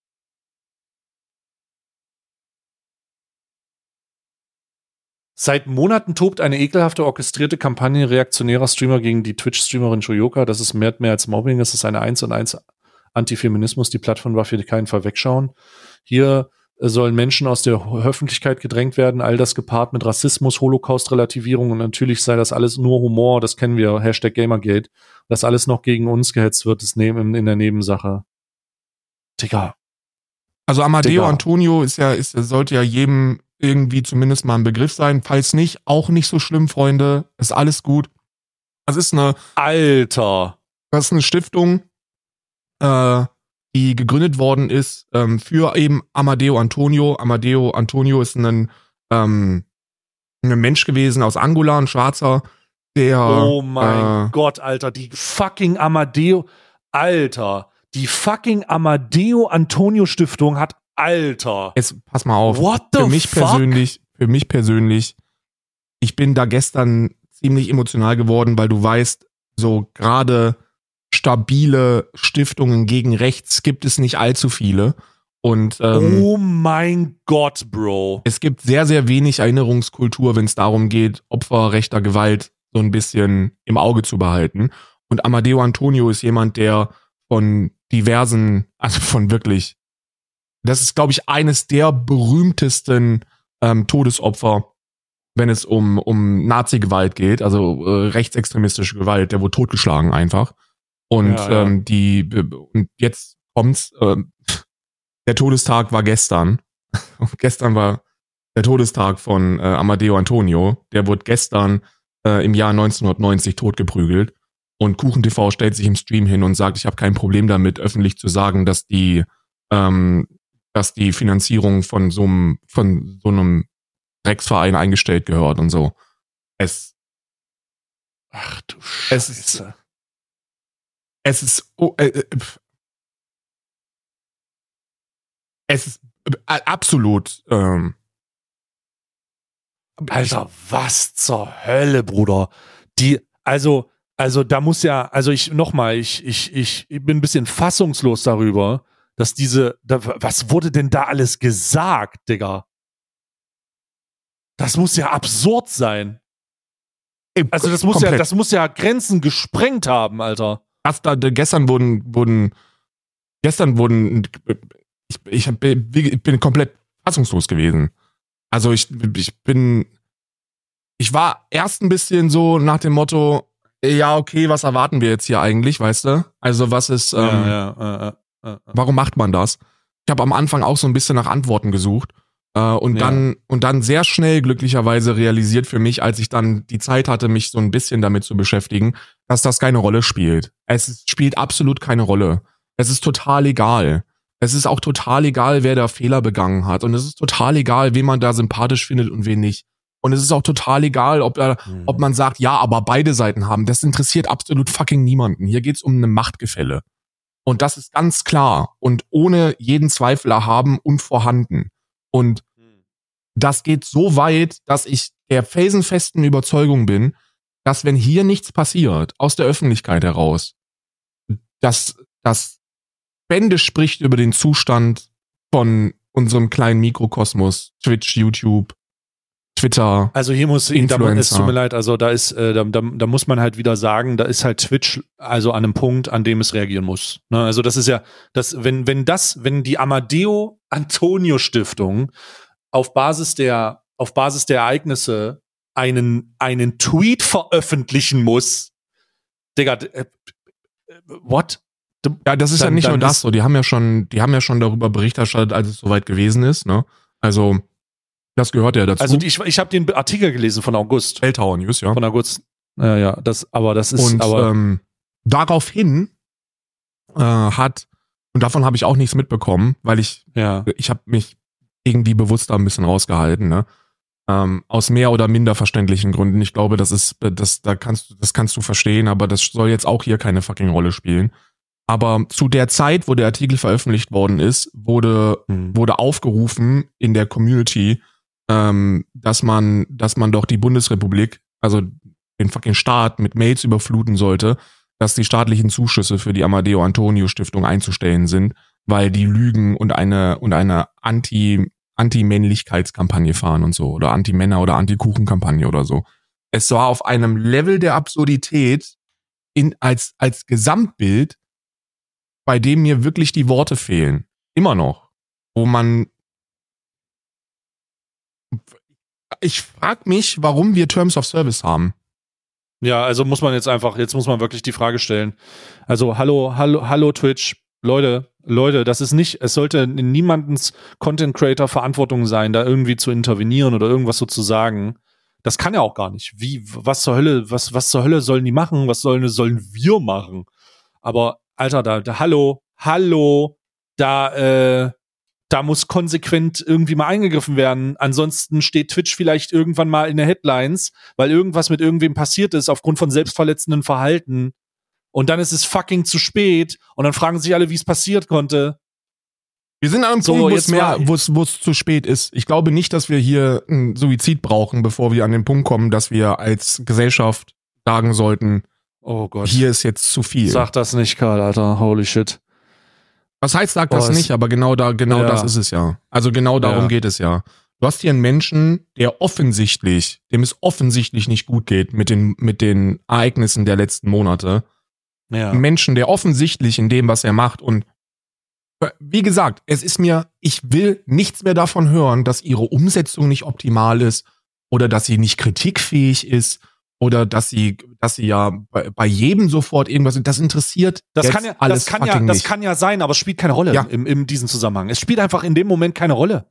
Seit Monaten tobt eine ekelhafte, orchestrierte Kampagne reaktionärer Streamer gegen die Twitch-Streamerin Shoyoka. Das ist mehr, mehr als Mobbing. Das ist eine eins und eins Antifeminismus. Die Plattform war für keinen Fall wegschauen. Hier äh, sollen Menschen aus der Öffentlichkeit gedrängt werden. All das gepaart mit Rassismus, Holocaust-Relativierung. Und natürlich sei das alles nur Humor. Das kennen wir. Hashtag Gamergate. Dass alles noch gegen uns gehetzt wird, ist neben, in der Nebensache. Digga. Also Amadeo Digga. Antonio ist ja, ist, sollte ja jedem irgendwie zumindest mal ein Begriff sein. Falls nicht, auch nicht so schlimm, Freunde. Ist alles gut. Das ist eine, Alter. das ist eine Stiftung, äh, die gegründet worden ist ähm, für eben Amadeo Antonio. Amadeo Antonio ist ein, ähm, ein Mensch gewesen aus Angola, ein Schwarzer, der Oh mein äh, Gott, Alter. Die fucking Amadeo. Alter. Die fucking Amadeo Antonio Stiftung hat. Alter. Es, pass mal auf. What the für mich fuck? persönlich, für mich persönlich, ich bin da gestern ziemlich emotional geworden, weil du weißt, so gerade stabile Stiftungen gegen rechts gibt es nicht allzu viele. Und ähm, Oh mein Gott, Bro. es gibt sehr, sehr wenig Erinnerungskultur, wenn es darum geht, Opfer rechter Gewalt so ein bisschen im Auge zu behalten. Und Amadeo Antonio ist jemand, der von diversen, also von wirklich, das ist, glaube ich, eines der berühmtesten ähm, Todesopfer, wenn es um, um Nazi-Gewalt geht, also äh, rechtsextremistische Gewalt, der wurde totgeschlagen einfach. Und Ja, ja. ähm, die und jetzt kommt's, ähm, der Todestag war gestern. Gestern war der Todestag von äh, Amadeo Antonio. Der wurde gestern äh, im Jahr neunzehnhundertneunzig totgeprügelt. Und KuchenTV stellt sich im Stream hin und sagt, ich habe kein Problem damit, öffentlich zu sagen, dass die ähm, dass die Finanzierung von so einem, von so einem Drecksverein eingestellt gehört und so. Es, Ach du es ist, Scheiße. es ist, oh, äh, äh, es ist äh, absolut, ähm, Alter, was zur Hölle, Bruder? Die, also, also da muss ja, also ich, nochmal, ich, ich, ich, ich bin ein bisschen fassungslos darüber, dass diese, da, was wurde denn da alles gesagt, Digga? Das muss ja absurd sein. Also das muss komplett. ja, das muss ja Grenzen gesprengt haben, Alter. Das da, gestern wurden, wurden, gestern wurden, ich, ich, hab, ich bin komplett fassungslos gewesen. Also ich, ich bin, ich war erst ein bisschen so nach dem Motto, ja, okay, was erwarten wir jetzt hier eigentlich, weißt du? Also was ist, ähm, ja, ja, äh, äh, äh. warum macht man das? Ich habe am Anfang auch so ein bisschen nach Antworten gesucht äh, und Ja. dann und dann sehr schnell glücklicherweise realisiert für mich, als ich dann die Zeit hatte, mich so ein bisschen damit zu beschäftigen, dass das keine Rolle spielt. Es spielt absolut keine Rolle. Es ist total egal. Es ist auch total egal, wer da Fehler begangen hat und es ist total egal, wen man da sympathisch findet und wen nicht. Und es ist auch total egal, ob, er, Hm. ob man sagt, ja, aber beide Seiten haben. Das interessiert absolut fucking niemanden. Hier geht's um eine Machtgefälle. Und das ist ganz klar und ohne jeden Zweifel erhaben und vorhanden. Und das geht so weit, dass ich der felsenfesten Überzeugung bin, dass wenn hier nichts passiert, aus der Öffentlichkeit heraus, dass das Bände spricht über den Zustand von unserem kleinen Mikrokosmos, Twitch, YouTube, Twitter. Also hier muss, da, es Influencer. tut mir leid, also da ist, äh, da, da, da muss man halt wieder sagen, da ist halt Twitch also an einem Punkt, an dem es reagieren muss. Ne? Also das ist ja, das, wenn, wenn das, wenn die Amadeo Antonio Stiftung auf Basis der, auf Basis der Ereignisse einen, einen Tweet veröffentlichen muss, Digga, äh, äh, what? Ja, das ist Dann- ja nicht dann nur das ist- so. Die haben ja schon, die haben ja schon darüber Bericht erstattet, als es soweit gewesen ist. Ne? Also das gehört ja dazu. Also die, ich, ich habe den Artikel gelesen von August. Feldhauer News, ja. Von August. Ja, ja, das, aber das ist, Und aber, ähm, daraufhin äh, hat, und davon habe ich auch nichts mitbekommen, weil ich, ja. ich habe mich irgendwie bewusst da ein bisschen rausgehalten, ne? Ähm, aus mehr oder minder verständlichen Gründen. Ich glaube, das ist, das, da kannst du, das kannst du verstehen, aber das soll jetzt auch hier keine fucking Rolle spielen. Aber zu der Zeit, wo der Artikel veröffentlicht worden ist, wurde, hm. wurde aufgerufen in der Community, ähm, dass man, dass man doch die Bundesrepublik, also den fucking Staat mit Mails überfluten sollte, dass die staatlichen Zuschüsse für die Amadeo Antonio Stiftung einzustellen sind, weil die Lügen und eine, und eine Anti, Anti-Männlichkeitskampagne fahren und so, oder Anti-Männer- oder Anti-Kuchen-Kampagne oder so. Es war auf einem Level der Absurdität in, als, als Gesamtbild, bei dem mir wirklich die Worte fehlen. Immer noch. Wo man, ich frag mich, warum wir Terms of Service haben. Ja, also muss man jetzt einfach, jetzt muss man wirklich die Frage stellen. Also, hallo, hallo, hallo Twitch, Leute, Leute, das ist nicht, es sollte in niemandens Content Creator Verantwortung sein, da irgendwie zu intervenieren oder irgendwas so zu sagen. Das kann ja auch gar nicht. Wie, was zur Hölle, was, was zur Hölle sollen die machen? Was sollen, sollen wir machen? Aber, Alter, da, da, hallo, hallo, da, äh, da muss konsequent irgendwie mal eingegriffen werden. Ansonsten steht Twitch vielleicht irgendwann mal in der Headlines, weil irgendwas mit irgendwem passiert ist aufgrund von selbstverletzendem Verhalten. Und dann ist es fucking zu spät. Und dann fragen sich alle, wie es passiert konnte. Wir sind an einem so, Punkt, wo es mehr, wo es, wo es zu spät ist. Ich glaube nicht, dass wir hier einen Suizid brauchen, bevor wir an den Punkt kommen, dass wir als Gesellschaft sagen sollten, oh Gott, hier ist jetzt zu viel. Sag das nicht, Karl, Alter. Holy shit. Was heißt, sag das oh, nicht, aber genau da, genau ja. das ist es ja. Also genau darum ja. geht es ja. Du hast hier einen Menschen, der offensichtlich, dem es offensichtlich nicht gut geht mit den, mit den Ereignissen der letzten Monate. Ja. Ein Menschen, der offensichtlich in dem, was er macht und wie gesagt, es ist mir, ich will nichts mehr davon hören, dass ihre Umsetzung nicht optimal ist oder dass sie nicht kritikfähig ist oder dass sie, dass sie ja bei, bei jedem sofort irgendwas, das interessiert das kann ja, alles das kann ja, das nicht. kann ja sein, aber es spielt keine Rolle ja. im, in diesem Zusammenhang. Es spielt einfach in dem Moment keine Rolle.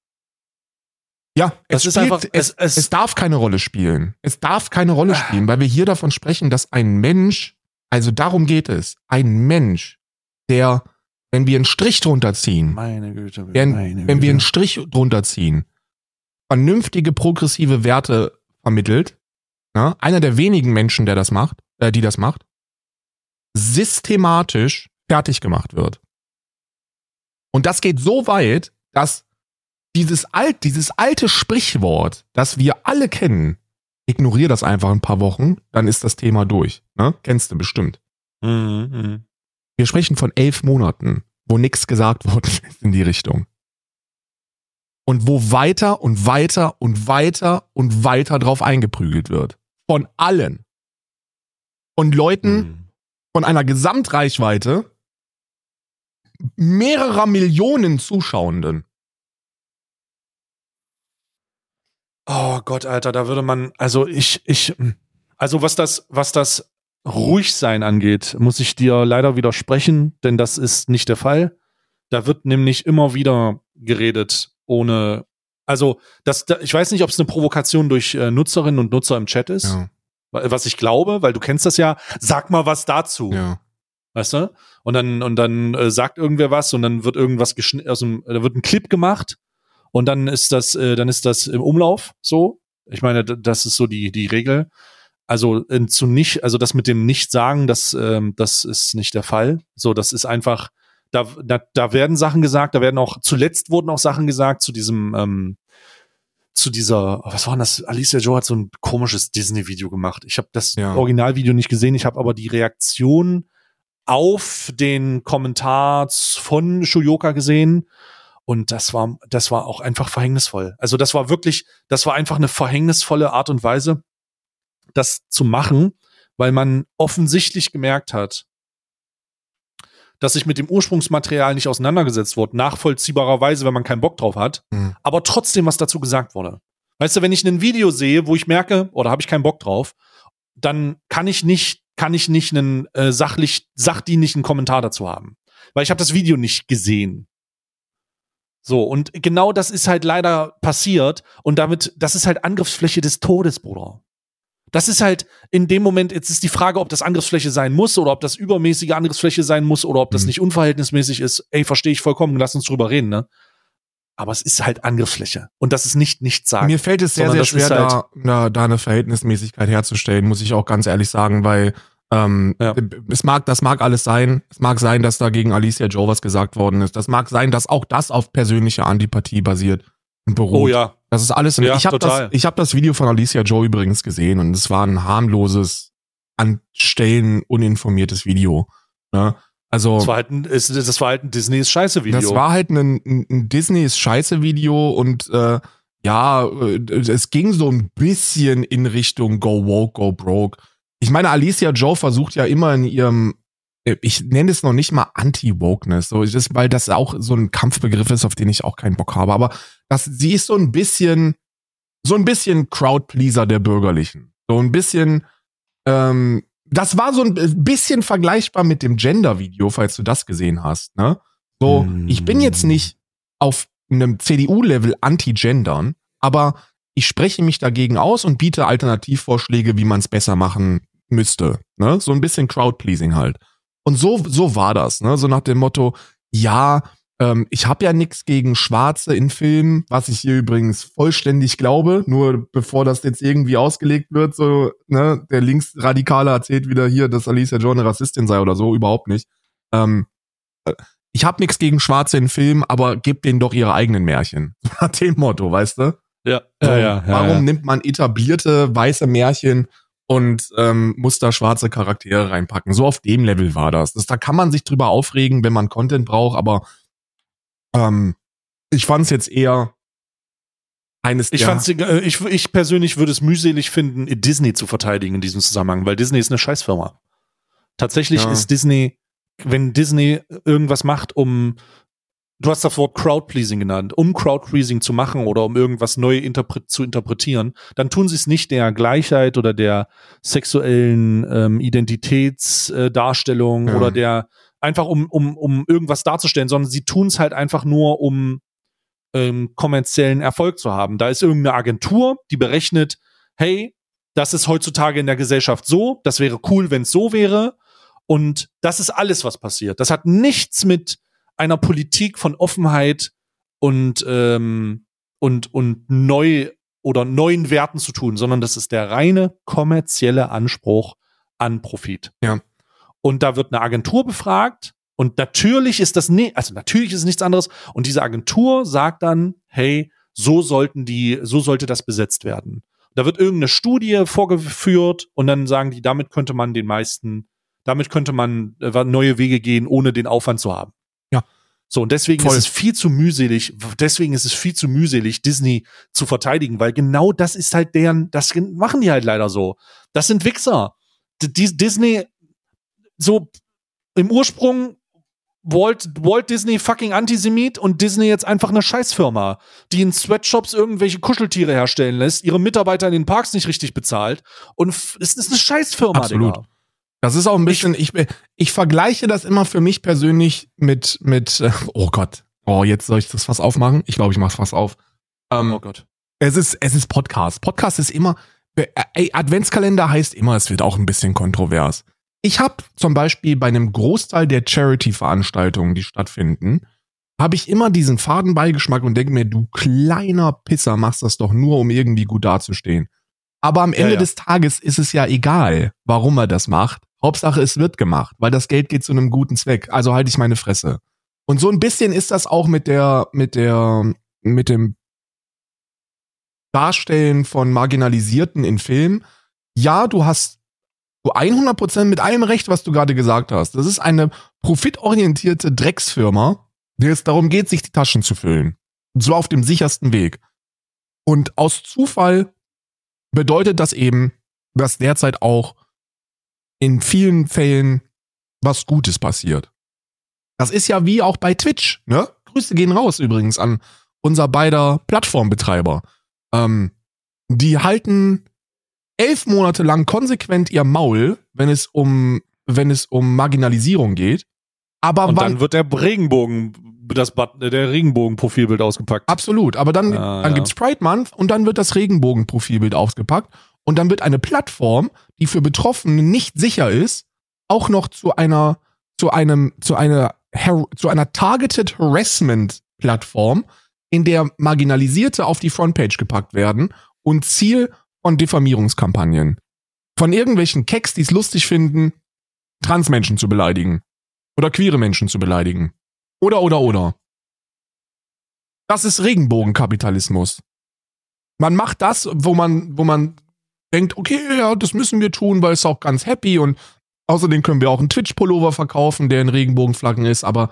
Ja, es, ist spielt, einfach, es, es, es darf keine Rolle spielen. Es darf keine Rolle spielen, weil wir hier davon sprechen, dass ein Mensch, also darum geht es, ein Mensch, der, wenn wir einen Strich drunter ziehen, meine Güte, wenn, meine wenn Güte. wir einen Strich drunter ziehen, vernünftige, progressive Werte vermittelt, ja, einer der wenigen Menschen, der das macht, äh, die das macht, systematisch fertig gemacht wird. Und das geht so weit, dass dieses, alt, dieses alte Sprichwort, das wir alle kennen, ignorier das einfach ein paar Wochen, dann ist das Thema durch. Ne? Kennst du bestimmt. Mhm, mh. Wir sprechen von elf Monaten, wo nichts gesagt worden ist in die Richtung. Und wo weiter und weiter und weiter und weiter drauf eingeprügelt wird. Von allen. Von Leuten, mhm. von einer Gesamtreichweite mehrerer Millionen Zuschauenden. Oh Gott, Alter, da würde man, also ich, ich, also was das, was das Ruhigsein angeht, muss ich dir leider widersprechen, denn das ist nicht der Fall. Da wird nämlich immer wieder geredet, ohne, also das, da, ich weiß nicht, ob es eine Provokation durch äh, Nutzerinnen und Nutzer im Chat ist, ja. was ich glaube, weil du kennst das ja, sag mal was dazu. Ja. Weißt du? Und dann, und dann äh, sagt irgendwer was und dann wird irgendwas geschnitten, also da wird ein Clip gemacht. Und dann ist das, äh, dann ist das im Umlauf so. Ich meine, das ist so die die Regel. Also äh, zu nicht, also das mit dem Nicht-Sagen, das ähm, das ist nicht der Fall. So, das ist einfach, da, da da werden Sachen gesagt, da werden auch zuletzt wurden auch Sachen gesagt zu diesem ähm, zu dieser, was war denn das? Alicia Joe hat so ein komisches Disney-Video gemacht. Ich habe das ja. Originalvideo nicht gesehen, ich habe aber die Reaktion auf den Kommentar von Shuyoka gesehen. Und das war, das war auch einfach verhängnisvoll. Also das war wirklich, das war einfach eine verhängnisvolle Art und Weise, das zu machen, weil man offensichtlich gemerkt hat, dass sich mit dem Ursprungsmaterial nicht auseinandergesetzt wurde, nachvollziehbarerweise, wenn man keinen Bock drauf hat, mhm. aber trotzdem was dazu gesagt wurde. Weißt du, wenn ich ein Video sehe, wo ich merke, oder habe ich keinen Bock drauf, dann kann ich nicht, kann ich nicht einen äh, sachlich, sachdienlichen Kommentar dazu haben. Weil ich habe das Video nicht gesehen. So, und genau das ist halt leider passiert und damit, das ist halt Angriffsfläche des Todes, Bruder. Das ist halt in dem Moment, jetzt ist die Frage, ob das Angriffsfläche sein muss oder ob das übermäßige Angriffsfläche sein muss oder ob das mhm. nicht unverhältnismäßig ist. Ey, verstehe ich vollkommen, lass uns drüber reden, ne? aber es ist halt Angriffsfläche. Und das ist nicht nichts sagen. Mir fällt es sehr, sehr schwer, halt da, da, da eine Verhältnismäßigkeit herzustellen, muss ich auch ganz ehrlich sagen, weil ähm, ja. es mag, das mag alles sein. Es mag sein, dass da gegen Alicia Joe was gesagt worden ist. Das mag sein, dass auch das auf persönliche Antipathie basiert und beruht. Oh ja. Das ist alles. Ja, ich habe das, ich hab das Video von Alicia Joe übrigens gesehen und es war ein harmloses, an Stellen uninformiertes Video. Ne? Also, das war halt ein, das war halt ein Disneys Scheiße-Video. Das war halt ein, ein, ein Disneys Scheiße-Video und äh, ja, es ging so ein bisschen in Richtung Go Woke, Go Broke. Ich meine, Alicia Joe versucht ja immer in ihrem, ich nenne es noch nicht mal Anti-Wokeness, so, das, weil das auch so ein Kampfbegriff ist, auf den ich auch keinen Bock habe, aber das, sie ist so ein bisschen, so ein bisschen Crowdpleaser der Bürgerlichen. So ein bisschen, ähm, das war so ein bisschen vergleichbar mit dem Gender-Video, falls du das gesehen hast, ne? So, mm. ich bin jetzt nicht auf einem C D U-Level anti-gendern, aber ich spreche mich dagegen aus und biete Alternativvorschläge, wie man es besser machen müsste, ne? So ein bisschen Crowd-Pleasing halt. Und so, so war das, ne? So nach dem Motto, ja, ähm, ich habe ja nichts gegen Schwarze in Filmen, was ich hier übrigens vollständig glaube, nur bevor das jetzt irgendwie ausgelegt wird, so, ne, der Linksradikale erzählt wieder hier, dass Alicia Joe eine Rassistin sei oder so, überhaupt nicht. Ähm, ich habe nichts gegen Schwarze in Filmen, aber gebt denen doch ihre eigenen Märchen. Nach dem Motto, weißt du? Ja, so, ja, ja. Warum ja, ja. nimmt man etablierte weiße Märchen und ähm, muss da schwarze Charaktere reinpacken? So auf dem Level war das. das. Da kann man sich drüber aufregen, wenn man Content braucht, aber ähm, ich fand's jetzt eher eines ich der... Fand's, ich, ich persönlich würde es mühselig finden, Disney zu verteidigen in diesem Zusammenhang, weil Disney ist eine Scheißfirma. Tatsächlich ja. ist Disney, wenn Disney irgendwas macht, um, du hast das Wort Crowdpleasing genannt, um Crowdpleasing zu machen oder um irgendwas neu interpre- zu interpretieren, dann tun sie es nicht der Gleichheit oder der sexuellen ähm, Identitätsdarstellung äh, ja. oder der einfach um, um, um irgendwas darzustellen, sondern sie tun es halt einfach nur, um ähm, kommerziellen Erfolg zu haben. Da ist irgendeine Agentur, die berechnet, hey, das ist heutzutage in der Gesellschaft so, das wäre cool, wenn es so wäre. Und das ist alles, was passiert. Das hat nichts mit einer Politik von Offenheit und, ähm, und, und neu oder neuen Werten zu tun, sondern das ist der reine kommerzielle Anspruch an Profit. Ja. Und da wird eine Agentur befragt und natürlich ist das ne, also natürlich ist es nichts anderes und diese Agentur sagt dann, hey, so sollten die, so sollte das besetzt werden. Da wird irgendeine Studie vorgeführt und dann sagen die, damit könnte man den meisten, damit könnte man äh, neue Wege gehen, ohne den Aufwand zu haben. Ja. So, und deswegen Voll. ist es viel zu mühselig, deswegen ist es viel zu mühselig, Disney zu verteidigen, weil genau das ist halt deren, das machen die halt leider so. Das sind Wichser. D- Disney, so im Ursprung Walt, Walt Disney fucking Antisemit und Disney jetzt einfach eine Scheißfirma, die in Sweatshops irgendwelche Kuscheltiere herstellen lässt, ihre Mitarbeiter in den Parks nicht richtig bezahlt und f- es ist eine Scheißfirma, Absolut. Digga. Das ist auch ein bisschen, ich, ich vergleiche das immer für mich persönlich mit, mit, oh Gott, oh, jetzt soll ich das Fass aufmachen? Ich glaube, ich mach's Fass auf. Ähm, oh Gott. Es ist, es ist Podcast. Podcast ist immer, ey, Adventskalender heißt immer, es wird auch ein bisschen kontrovers. Ich habe zum Beispiel bei einem Großteil der Charity-Veranstaltungen, die stattfinden, habe ich immer diesen Fadenbeigeschmack und denke mir, du kleiner Pisser, machst das doch nur, um irgendwie gut dazustehen. Aber am Ende ja, ja. des Tages ist es ja egal, warum er das macht. Hauptsache, es wird gemacht, weil das Geld geht zu einem guten Zweck. Also halte ich meine Fresse. Und so ein bisschen ist das auch mit der, mit der, mit dem Darstellen von Marginalisierten in Filmen. Ja, du hast hundert Prozent mit allem recht, was du gerade gesagt hast. Das ist eine profitorientierte Drecksfirma, der es darum geht, sich die Taschen zu füllen. Und so auf dem sichersten Weg. Und aus Zufall bedeutet das eben, dass derzeit auch in vielen Fällen was Gutes passiert. Das ist ja wie auch bei Twitch, ne? Grüße gehen raus übrigens an unser beider Plattformbetreiber. Ähm, die halten elf Monate lang konsequent ihr Maul, wenn es um, wenn es um Marginalisierung geht. Aber und wann, dann wird der Regenbogen, das der Regenbogen-Profilbild ausgepackt. Absolut, aber dann, ah, dann ja. gibt's Pride Month und dann wird das Regenbogen-Profilbild ausgepackt und dann wird eine Plattform, die für Betroffene nicht sicher ist, auch noch zu einer, zu einem, zu einer, zu einer Targeted Harassment Plattform in der Marginalisierte auf die Frontpage gepackt werden und Ziel von Diffamierungskampagnen. Von irgendwelchen Keks, die es lustig finden, Transmenschen zu beleidigen. Oder queere Menschen zu beleidigen. Oder, oder, oder. Das ist Regenbogenkapitalismus. Man macht das, wo man, wo man denkt, okay, ja, das müssen wir tun, weil es auch ganz happy und außerdem können wir auch einen Twitch-Pullover verkaufen, der in Regenbogenflaggen ist, aber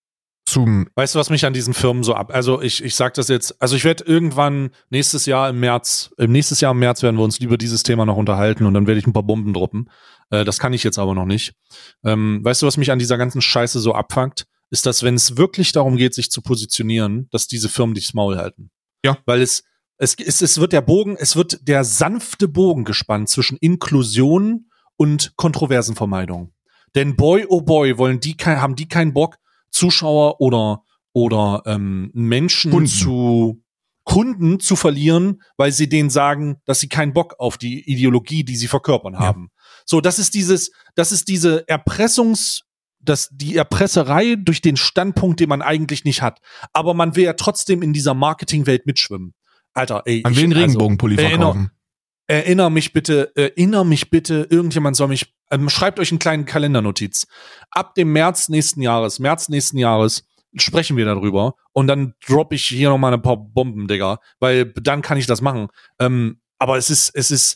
zum... Weißt du, was mich an diesen Firmen so ab... Also ich, ich sag das jetzt, also ich werde irgendwann nächstes Jahr im März, im nächstes Jahr im März werden wir uns über dieses Thema noch unterhalten und dann werde ich ein paar Bomben droppen. Äh, das kann ich jetzt aber noch nicht. Ähm, weißt du, was mich an dieser ganzen Scheiße so abfuckt? Ist, dass wenn es wirklich darum geht, sich zu positionieren, dass diese Firmen dich das Maul halten. Ja. Weil es Es, es, es wird der Bogen, es wird der sanfte Bogen gespannt zwischen Inklusion und Kontroversenvermeidung. Denn boy, oh boy, wollen die kein, haben die keinen Bock, Zuschauer oder, oder ähm, Menschen Kunden. zu Kunden zu verlieren, weil sie denen sagen, dass sie keinen Bock auf die Ideologie, die sie verkörpern, haben. Ja. So, das ist dieses, das ist diese Erpressungs- Das, die Erpresserei durch den Standpunkt, den man eigentlich nicht hat. Aber man will ja trotzdem in dieser Marketingwelt mitschwimmen. Alter, ey. Man will einen Regenbogenpulli also, verkaufen. Erinner, erinner mich bitte, erinner mich bitte, irgendjemand soll mich, ähm, schreibt euch einen kleinen Kalendernotiz. Ab dem März nächsten Jahres, März nächsten Jahres, sprechen wir darüber und dann droppe ich hier nochmal ein paar Bomben, Digga, weil dann kann ich das machen. Ähm, aber es ist, es ist,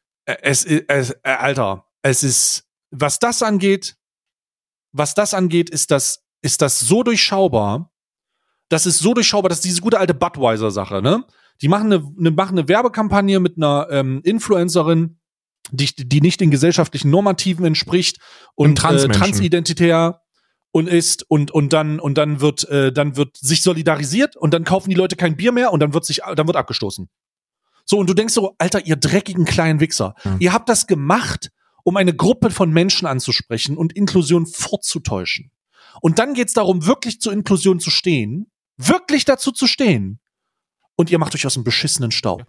es ist, es, äh, Alter, es ist, was das angeht, was das angeht, ist das, ist das so durchschaubar, das ist so durchschaubar, dass diese gute alte Budweiser-Sache, ne? Die machen eine, eine, machen eine Werbekampagne mit einer ähm, Influencerin, die, die nicht den gesellschaftlichen Normativen entspricht und äh, transidentitär und ist und und dann und dann wird äh, dann wird sich solidarisiert und dann kaufen die Leute kein Bier mehr und dann wird sich dann wird abgestoßen. So, und du denkst so, Alter, ihr dreckigen kleinen Wichser, mhm. ihr habt das gemacht, um eine Gruppe von Menschen anzusprechen und Inklusion vorzutäuschen. Und dann geht's darum, wirklich zur Inklusion zu stehen, wirklich dazu zu stehen. Und ihr macht euch aus dem beschissenen Staub.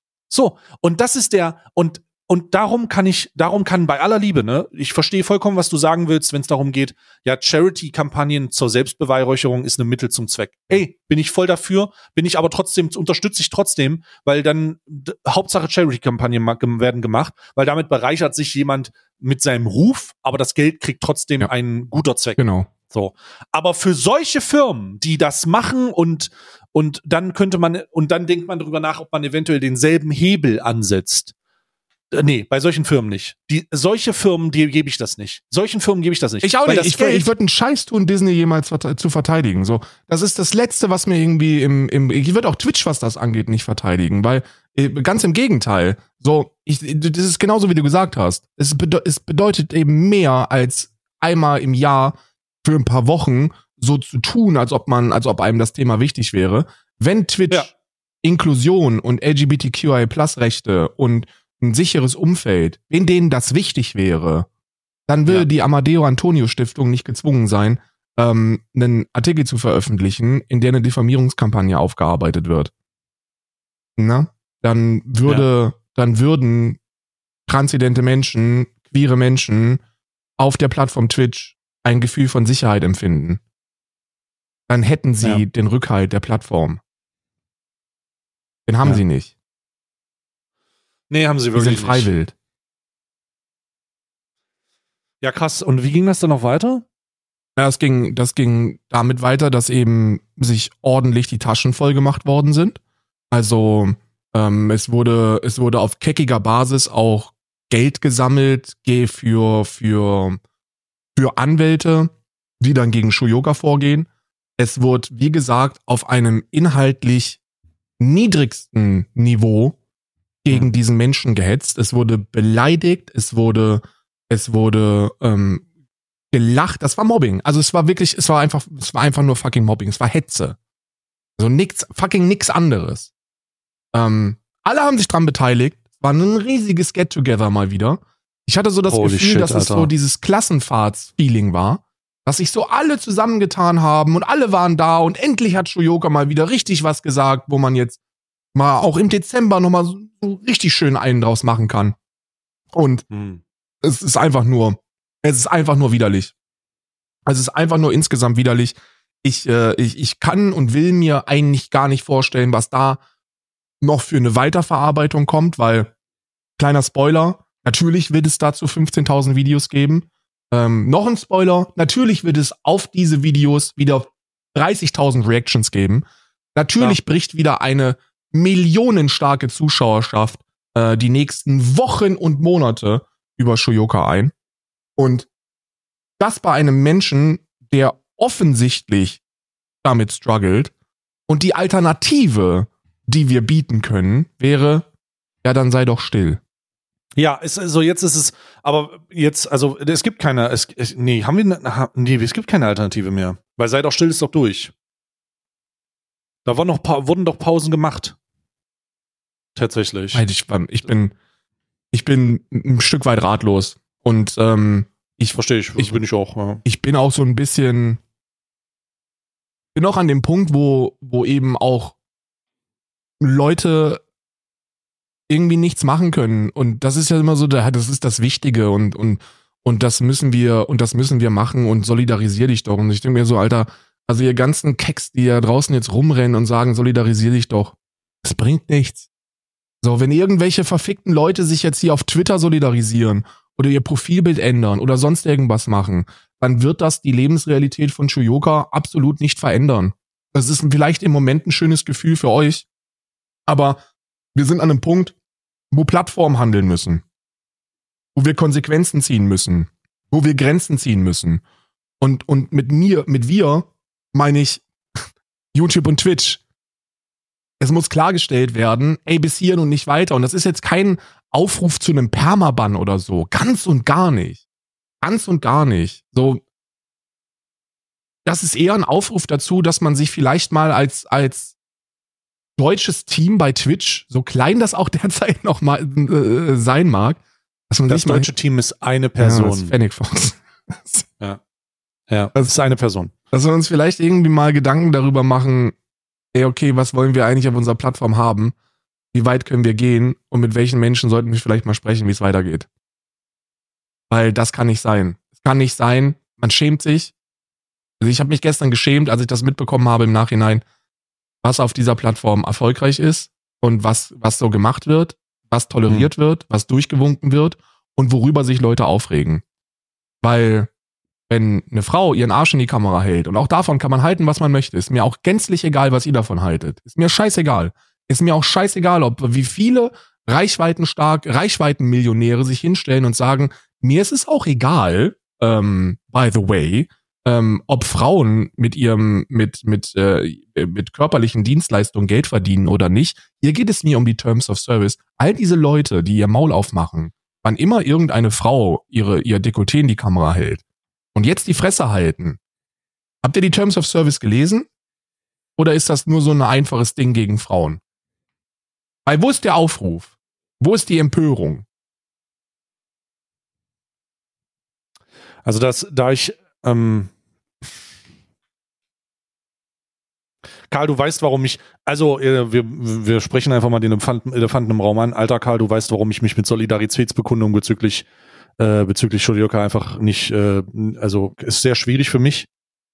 So, und das ist der, und, und darum kann ich, darum kann bei aller Liebe, ne, ich verstehe vollkommen, was du sagen willst, wenn es darum geht, ja, Charity-Kampagnen zur Selbstbeweihräucherung ist ein Mittel zum Zweck. Ey, bin ich voll dafür, bin ich aber trotzdem, unterstütze ich trotzdem, weil dann d- Hauptsache Charity-Kampagnen ma- werden gemacht, weil damit bereichert sich jemand mit seinem Ruf, aber das Geld kriegt trotzdem ja. ein guter Zweck. Genau. So. Aber für solche Firmen, die das machen und, und dann könnte man, und dann denkt man darüber nach, ob man eventuell denselben Hebel ansetzt. Äh, nee, bei solchen Firmen nicht. Die, solche Firmen, die gebe ich das nicht. Solchen Firmen gebe ich das nicht. Ich auch Weil nicht. Ich, ich würde einen Scheiß tun, Disney jemals zu verteidigen. So, das ist das Letzte, was mir irgendwie im, im, ich würde auch Twitch, was das angeht, nicht verteidigen, weil, ganz im Gegenteil. So, ich, das ist genauso, wie du gesagt hast. Es, bede- es bedeutet eben mehr als einmal im Jahr für ein paar Wochen so zu tun, als ob man, als ob einem das Thema wichtig wäre. Wenn Twitch ja. Inklusion und L G B T Q I Plus Rechte und ein sicheres Umfeld, wenn denen das wichtig wäre, dann würde ja. die Amadeo Antonio Stiftung nicht gezwungen sein, ähm, einen Artikel zu veröffentlichen, in der eine Diffamierungskampagne aufgearbeitet wird. Na? Dann würde, ja. dann würden transidente Menschen, queere Menschen auf der Plattform Twitch ein Gefühl von Sicherheit empfinden. Dann hätten sie ja. den Rückhalt der Plattform. Den haben ja. sie nicht. Nee, haben sie wirklich nicht. Die sind freiwillig. Ja, krass. Und wie ging das dann noch weiter? Ja, das ging, das ging damit weiter, dass eben sich ordentlich die Taschen voll gemacht worden sind. Also ähm, es wurde, es wurde auf keckiger Basis auch Geld gesammelt für für für Anwälte, die dann gegen Shuyoka vorgehen. Es wurde, wie gesagt, auf einem inhaltlich niedrigsten Niveau gegen diesen Menschen gehetzt. Es wurde beleidigt, es wurde, es wurde ähm, gelacht. Das war Mobbing. Also es war wirklich, es war einfach, es war einfach nur fucking Mobbing. Es war Hetze. Also nix, fucking nix anderes. Ähm, alle haben sich dran beteiligt. Es war ein riesiges Get-Together mal wieder. Ich hatte so das Holy Gefühl, shit, dass es Alter. so dieses Klassenfahrts-Feeling war, dass sich so alle zusammengetan haben und alle waren da und endlich hat Shuyoka mal wieder richtig was gesagt, wo man jetzt mal auch im Dezember nochmal so, so richtig schön einen draus machen kann. Und hm. es ist einfach nur, es ist einfach nur widerlich. Es ist einfach nur insgesamt widerlich. Ich, äh, ich, ich kann und will mir eigentlich gar nicht vorstellen, was da noch für eine Weiterverarbeitung kommt, weil, kleiner Spoiler, natürlich wird es dazu fünfzehntausend Videos geben. Ähm, noch ein Spoiler, natürlich wird es auf diese Videos wieder dreißigtausend Reactions geben. Natürlich ja. bricht wieder eine millionenstarke Zuschauerschaft äh, die nächsten Wochen und Monate über Shoyoka ein. Und das bei einem Menschen, der offensichtlich damit struggelt. Und die Alternative, die wir bieten können, wäre, ja, dann sei doch still. Ja, es, also jetzt ist es, aber jetzt, also es gibt keine, es, es, nee, haben wir, nee, es gibt keine Alternative mehr. Weil sei doch still ist doch durch. Da wurden, noch, wurden doch Pausen gemacht. Tatsächlich. Ich, ich bin, ich bin ein Stück weit ratlos. Und ähm, ich verstehe ich, ich bin ich auch. Ja. Ich bin auch so ein bisschen, bin auch an dem Punkt, wo, wo eben auch Leute irgendwie nichts machen können. Und das ist ja immer so, das ist das Wichtige und, und, und das müssen wir, und das müssen wir machen und solidarisier dich doch. Und ich denke mir so, Alter, also ihr ganzen Keks, die ja draußen jetzt rumrennen und sagen, solidarisier dich doch, das bringt nichts. So, wenn irgendwelche verfickten Leute sich jetzt hier auf Twitter solidarisieren oder ihr Profilbild ändern oder sonst irgendwas machen, dann wird das die Lebensrealität von Shoyoka absolut nicht verändern. Das ist vielleicht im Moment ein schönes Gefühl für euch, aber wir sind an einem Punkt, wo Plattformen handeln müssen, wo wir Konsequenzen ziehen müssen, wo wir Grenzen ziehen müssen. Und, und mit mir, mit wir meine ich YouTube und Twitch. Es muss klargestellt werden, ey, bis hierhin und nicht weiter. Und das ist jetzt kein Aufruf zu einem Permaban oder so. Ganz und gar nicht. Ganz und gar nicht. So, das ist eher ein Aufruf dazu, dass man sich vielleicht mal als, als deutsches Team bei Twitch, so klein das auch derzeit noch mal äh, sein mag, dass man das sich deutsche mal, Team ist eine Person. Ja, das ist Fennec Fox. Ja. Ja, das ist eine Person. Dass wir uns vielleicht irgendwie mal Gedanken darüber machen, ey, okay, was wollen wir eigentlich auf unserer Plattform haben? Wie weit können wir gehen? Und mit welchen Menschen sollten wir vielleicht mal sprechen, wie es weitergeht? Weil das kann nicht sein. Es kann nicht sein, man schämt sich. Also ich habe mich gestern geschämt, als ich das mitbekommen habe im Nachhinein, was auf dieser Plattform erfolgreich ist und was, was so gemacht wird, was toleriert mhm. wird, was durchgewunken wird und worüber sich Leute aufregen. Weil wenn eine Frau ihren Arsch in die Kamera hält, und auch davon kann man halten, was man möchte, ist mir auch gänzlich egal, was ihr davon haltet. Ist mir scheißegal. Ist mir auch scheißegal, ob wie viele reichweitenstark, Reichweitenmillionäre sich hinstellen und sagen, mir ist es auch egal, ähm, by the way, ähm, ob Frauen mit ihrem, mit, mit, äh, mit körperlichen Dienstleistungen Geld verdienen oder nicht. Hier geht es mir um die Terms of Service. All diese Leute, die ihr Maul aufmachen, wann immer irgendeine Frau ihre, ihr Dekolleté in die Kamera hält, und jetzt die Fresse halten. Habt ihr die Terms of Service gelesen? Oder ist das nur so ein einfaches Ding gegen Frauen? Weil wo ist der Aufruf? Wo ist die Empörung? Also das, da ich, ähm Karl, du weißt, warum ich, also wir, wir sprechen einfach mal den Elefanten, Elefanten im Raum an. Alter Karl, du weißt, warum ich mich mit Solidaritätsbekundungen bezüglich Äh, bezüglich Shoyoka einfach nicht, äh, also ist sehr schwierig für mich.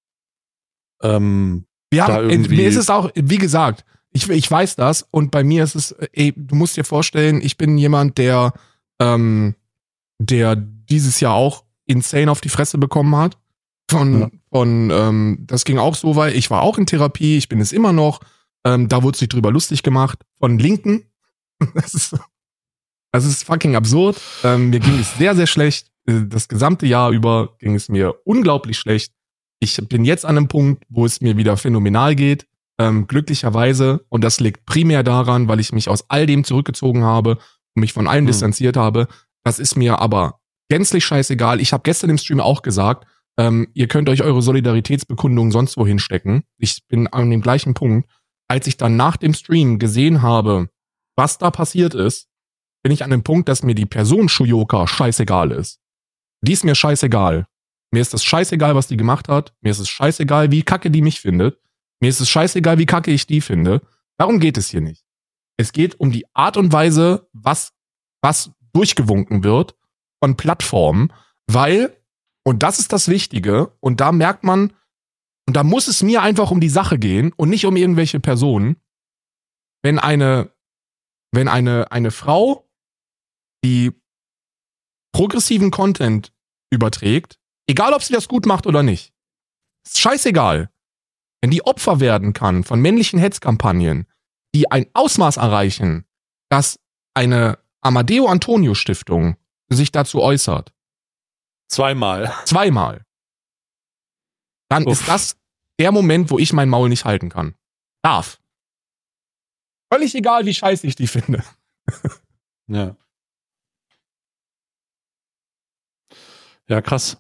Ähm, ja, da irgendwie mir ist es auch, wie gesagt, ich, ich weiß das und bei mir ist es, ey, du musst dir vorstellen, ich bin jemand, der, ähm, der dieses Jahr auch insane auf die Fresse bekommen hat. Von, ja. von, ähm, das ging auch so weit, ich war auch in Therapie, ich bin es immer noch, ähm, da wurde sich drüber lustig gemacht, von Linken. Das ist so. Das ist fucking absurd. Ähm, mir ging es sehr, sehr schlecht. Das gesamte Jahr über ging es mir unglaublich schlecht. Ich bin jetzt an einem Punkt, wo es mir wieder phänomenal geht. Ähm, glücklicherweise. Und das liegt primär daran, weil ich mich aus all dem zurückgezogen habe und mich von allem mhm. distanziert habe. Das ist mir aber gänzlich scheißegal. Ich habe gestern im Stream auch gesagt, ähm, ihr könnt euch eure Solidaritätsbekundungen sonst wohin stecken. Ich bin an dem gleichen Punkt. Als ich dann nach dem Stream gesehen habe, was da passiert ist, bin ich an dem Punkt, dass mir die Person Shoyoka scheißegal ist. Die ist mir scheißegal. Mir ist es scheißegal, was die gemacht hat. Mir ist es scheißegal, wie kacke die mich findet. Mir ist es scheißegal, wie kacke ich die finde. Darum geht es hier nicht. Es geht um die Art und Weise, was, was durchgewunken wird von Plattformen, weil, und das ist das Wichtige, und da merkt man, Und da muss es mir einfach um die Sache gehen und nicht um irgendwelche Personen. Wenn eine, wenn eine, eine Frau, die progressiven Content überträgt, egal ob sie das gut macht oder nicht, ist scheißegal. Wenn die Opfer werden kann von männlichen Hetzkampagnen, die ein Ausmaß erreichen, dass eine Amadeo Antonio Stiftung sich dazu äußert. Zweimal. Zweimal. Dann Uff. ist das der Moment, wo ich mein Maul nicht halten kann. Darf. Völlig egal, wie scheiße ich die finde. Ja. Ja, krass.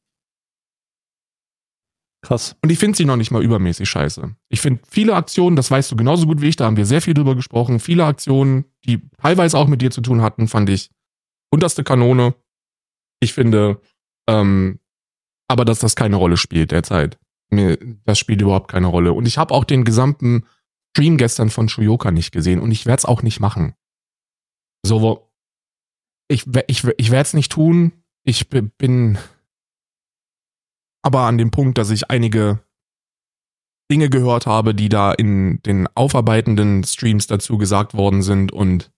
Krass. Und ich finde sie noch nicht mal übermäßig scheiße. Ich finde viele Aktionen, das weißt du genauso gut wie ich, da haben wir sehr viel drüber gesprochen, viele Aktionen, die teilweise auch mit dir zu tun hatten, fand ich unterste Kanone. Ich finde, ähm, aber dass das keine Rolle spielt derzeit. Mir, das spielt überhaupt keine Rolle. Und ich habe auch den gesamten Stream gestern von Shoyoka nicht gesehen und ich werde es auch nicht machen. So, wo ich, ich, ich werde es nicht tun. Ich bin aber an dem Punkt, dass ich einige Dinge gehört habe, die da in den aufarbeitenden Streams dazu gesagt worden sind und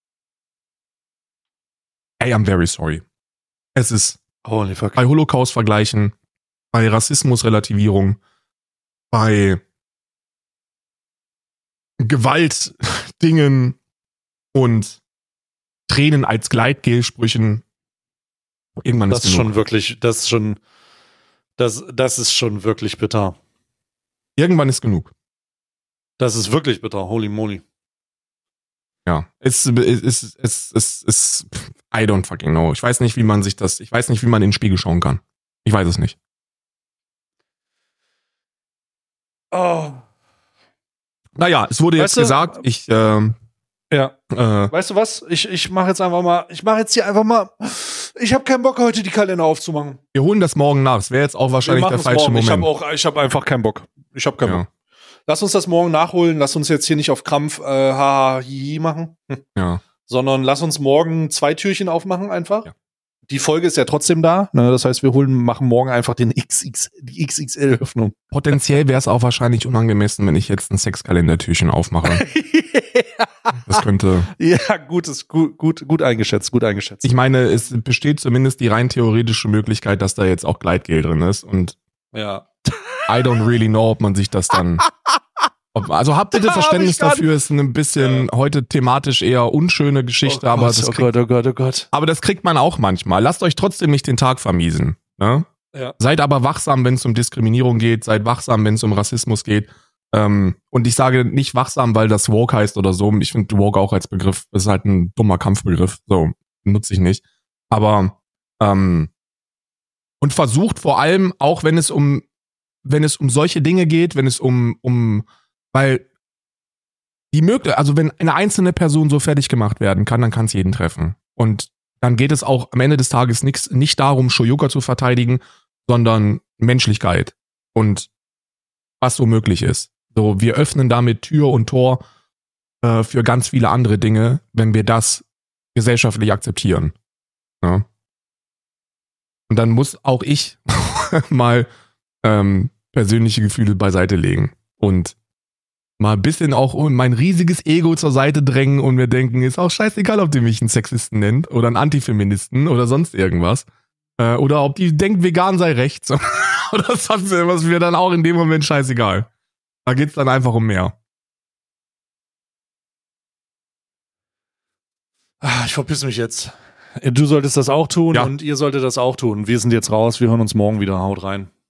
I am very sorry. Es ist Holy fuck. Bei Holocaust-Vergleichen, bei Rassismus-Relativierung, bei Gewaltdingen und Tränen als Gleitgel-Sprüchen. Irgendwann das ist schon wirklich, das ist schon, das, das ist schon wirklich bitter. Irgendwann ist genug. Das ist wirklich bitter, holy moly. Ja, es ist, es ist, es I don't fucking know. Ich weiß nicht, wie man sich das, ich weiß nicht, wie man in den Spiegel schauen kann. Ich weiß es nicht. Oh. Naja, es wurde weißt jetzt du, gesagt, ich, ähm, ja. Äh, weißt du was? Ich, ich mache jetzt einfach mal, ich mache jetzt hier einfach mal, ich habe keinen Bock, heute die Kalender aufzumachen. Wir holen das morgen nach. Das wäre jetzt auch wahrscheinlich der falsche morgen. Moment. Ich habe auch, ich habe einfach keinen Bock. Ich habe keinen ja. Bock. Lass uns das morgen nachholen. Lass uns jetzt hier nicht auf Krampf äh, haha, hihi machen. Hm. Ja. Sondern lass uns morgen zwei Türchen aufmachen einfach. Ja. Die Folge ist ja trotzdem da. Ne? Das heißt, wir holen, machen morgen einfach den X X, die X X L-Öffnung. Potenziell wäre es auch wahrscheinlich unangemessen, wenn ich jetzt ein Sexkalendertürchen aufmache. Das könnte. Ja, gut, ist gut, gut, gut eingeschätzt, gut eingeschätzt. Ich meine, es besteht zumindest die rein theoretische Möglichkeit, dass da jetzt auch Gleitgel drin ist. Und ja. I don't really know, ob man sich das dann. Ob, also habt bitte Verständnis dafür, ist ein bisschen ja. heute thematisch eher unschöne Geschichte, oh aber Gott, das oh kriegt, Gott, oh Gott, oh Gott. Aber das kriegt man auch manchmal. Lasst euch trotzdem nicht den Tag vermiesen. Ne? Ja. Seid aber wachsam, wenn es um Diskriminierung geht, seid wachsam, wenn es um Rassismus geht. Ähm, und ich sage nicht wachsam, weil das Woke heißt oder so. Ich finde Woke auch als Begriff ist halt ein dummer Kampfbegriff. So, nutze ich nicht. Aber ähm, und versucht vor allem, auch wenn es um wenn es um solche Dinge geht, wenn es um um weil die möglich, also wenn eine einzelne Person so fertig gemacht werden kann, dann kann es jeden treffen. Und dann geht es auch am Ende des Tages nix, nicht darum, Shoyoka zu verteidigen, sondern Menschlichkeit und was so möglich ist. So, wir öffnen damit Tür und Tor äh, für ganz viele andere Dinge, wenn wir das gesellschaftlich akzeptieren. Ja? Und dann muss auch ich mal ähm, persönliche Gefühle beiseite legen und mal ein bisschen auch mein riesiges Ego zur Seite drängen und mir denken, ist auch scheißegal, ob die mich einen Sexisten nennt oder einen Antifeministen oder sonst irgendwas. Äh, oder ob die denkt, vegan sei rechts oder sonst irgendwas, mir dann auch in dem Moment scheißegal. Da geht's dann einfach um mehr. Ich verpiss mich jetzt. Du solltest das auch tun ja. und ihr solltet das auch tun. Wir sind jetzt raus, wir hören uns morgen wieder. Haut rein.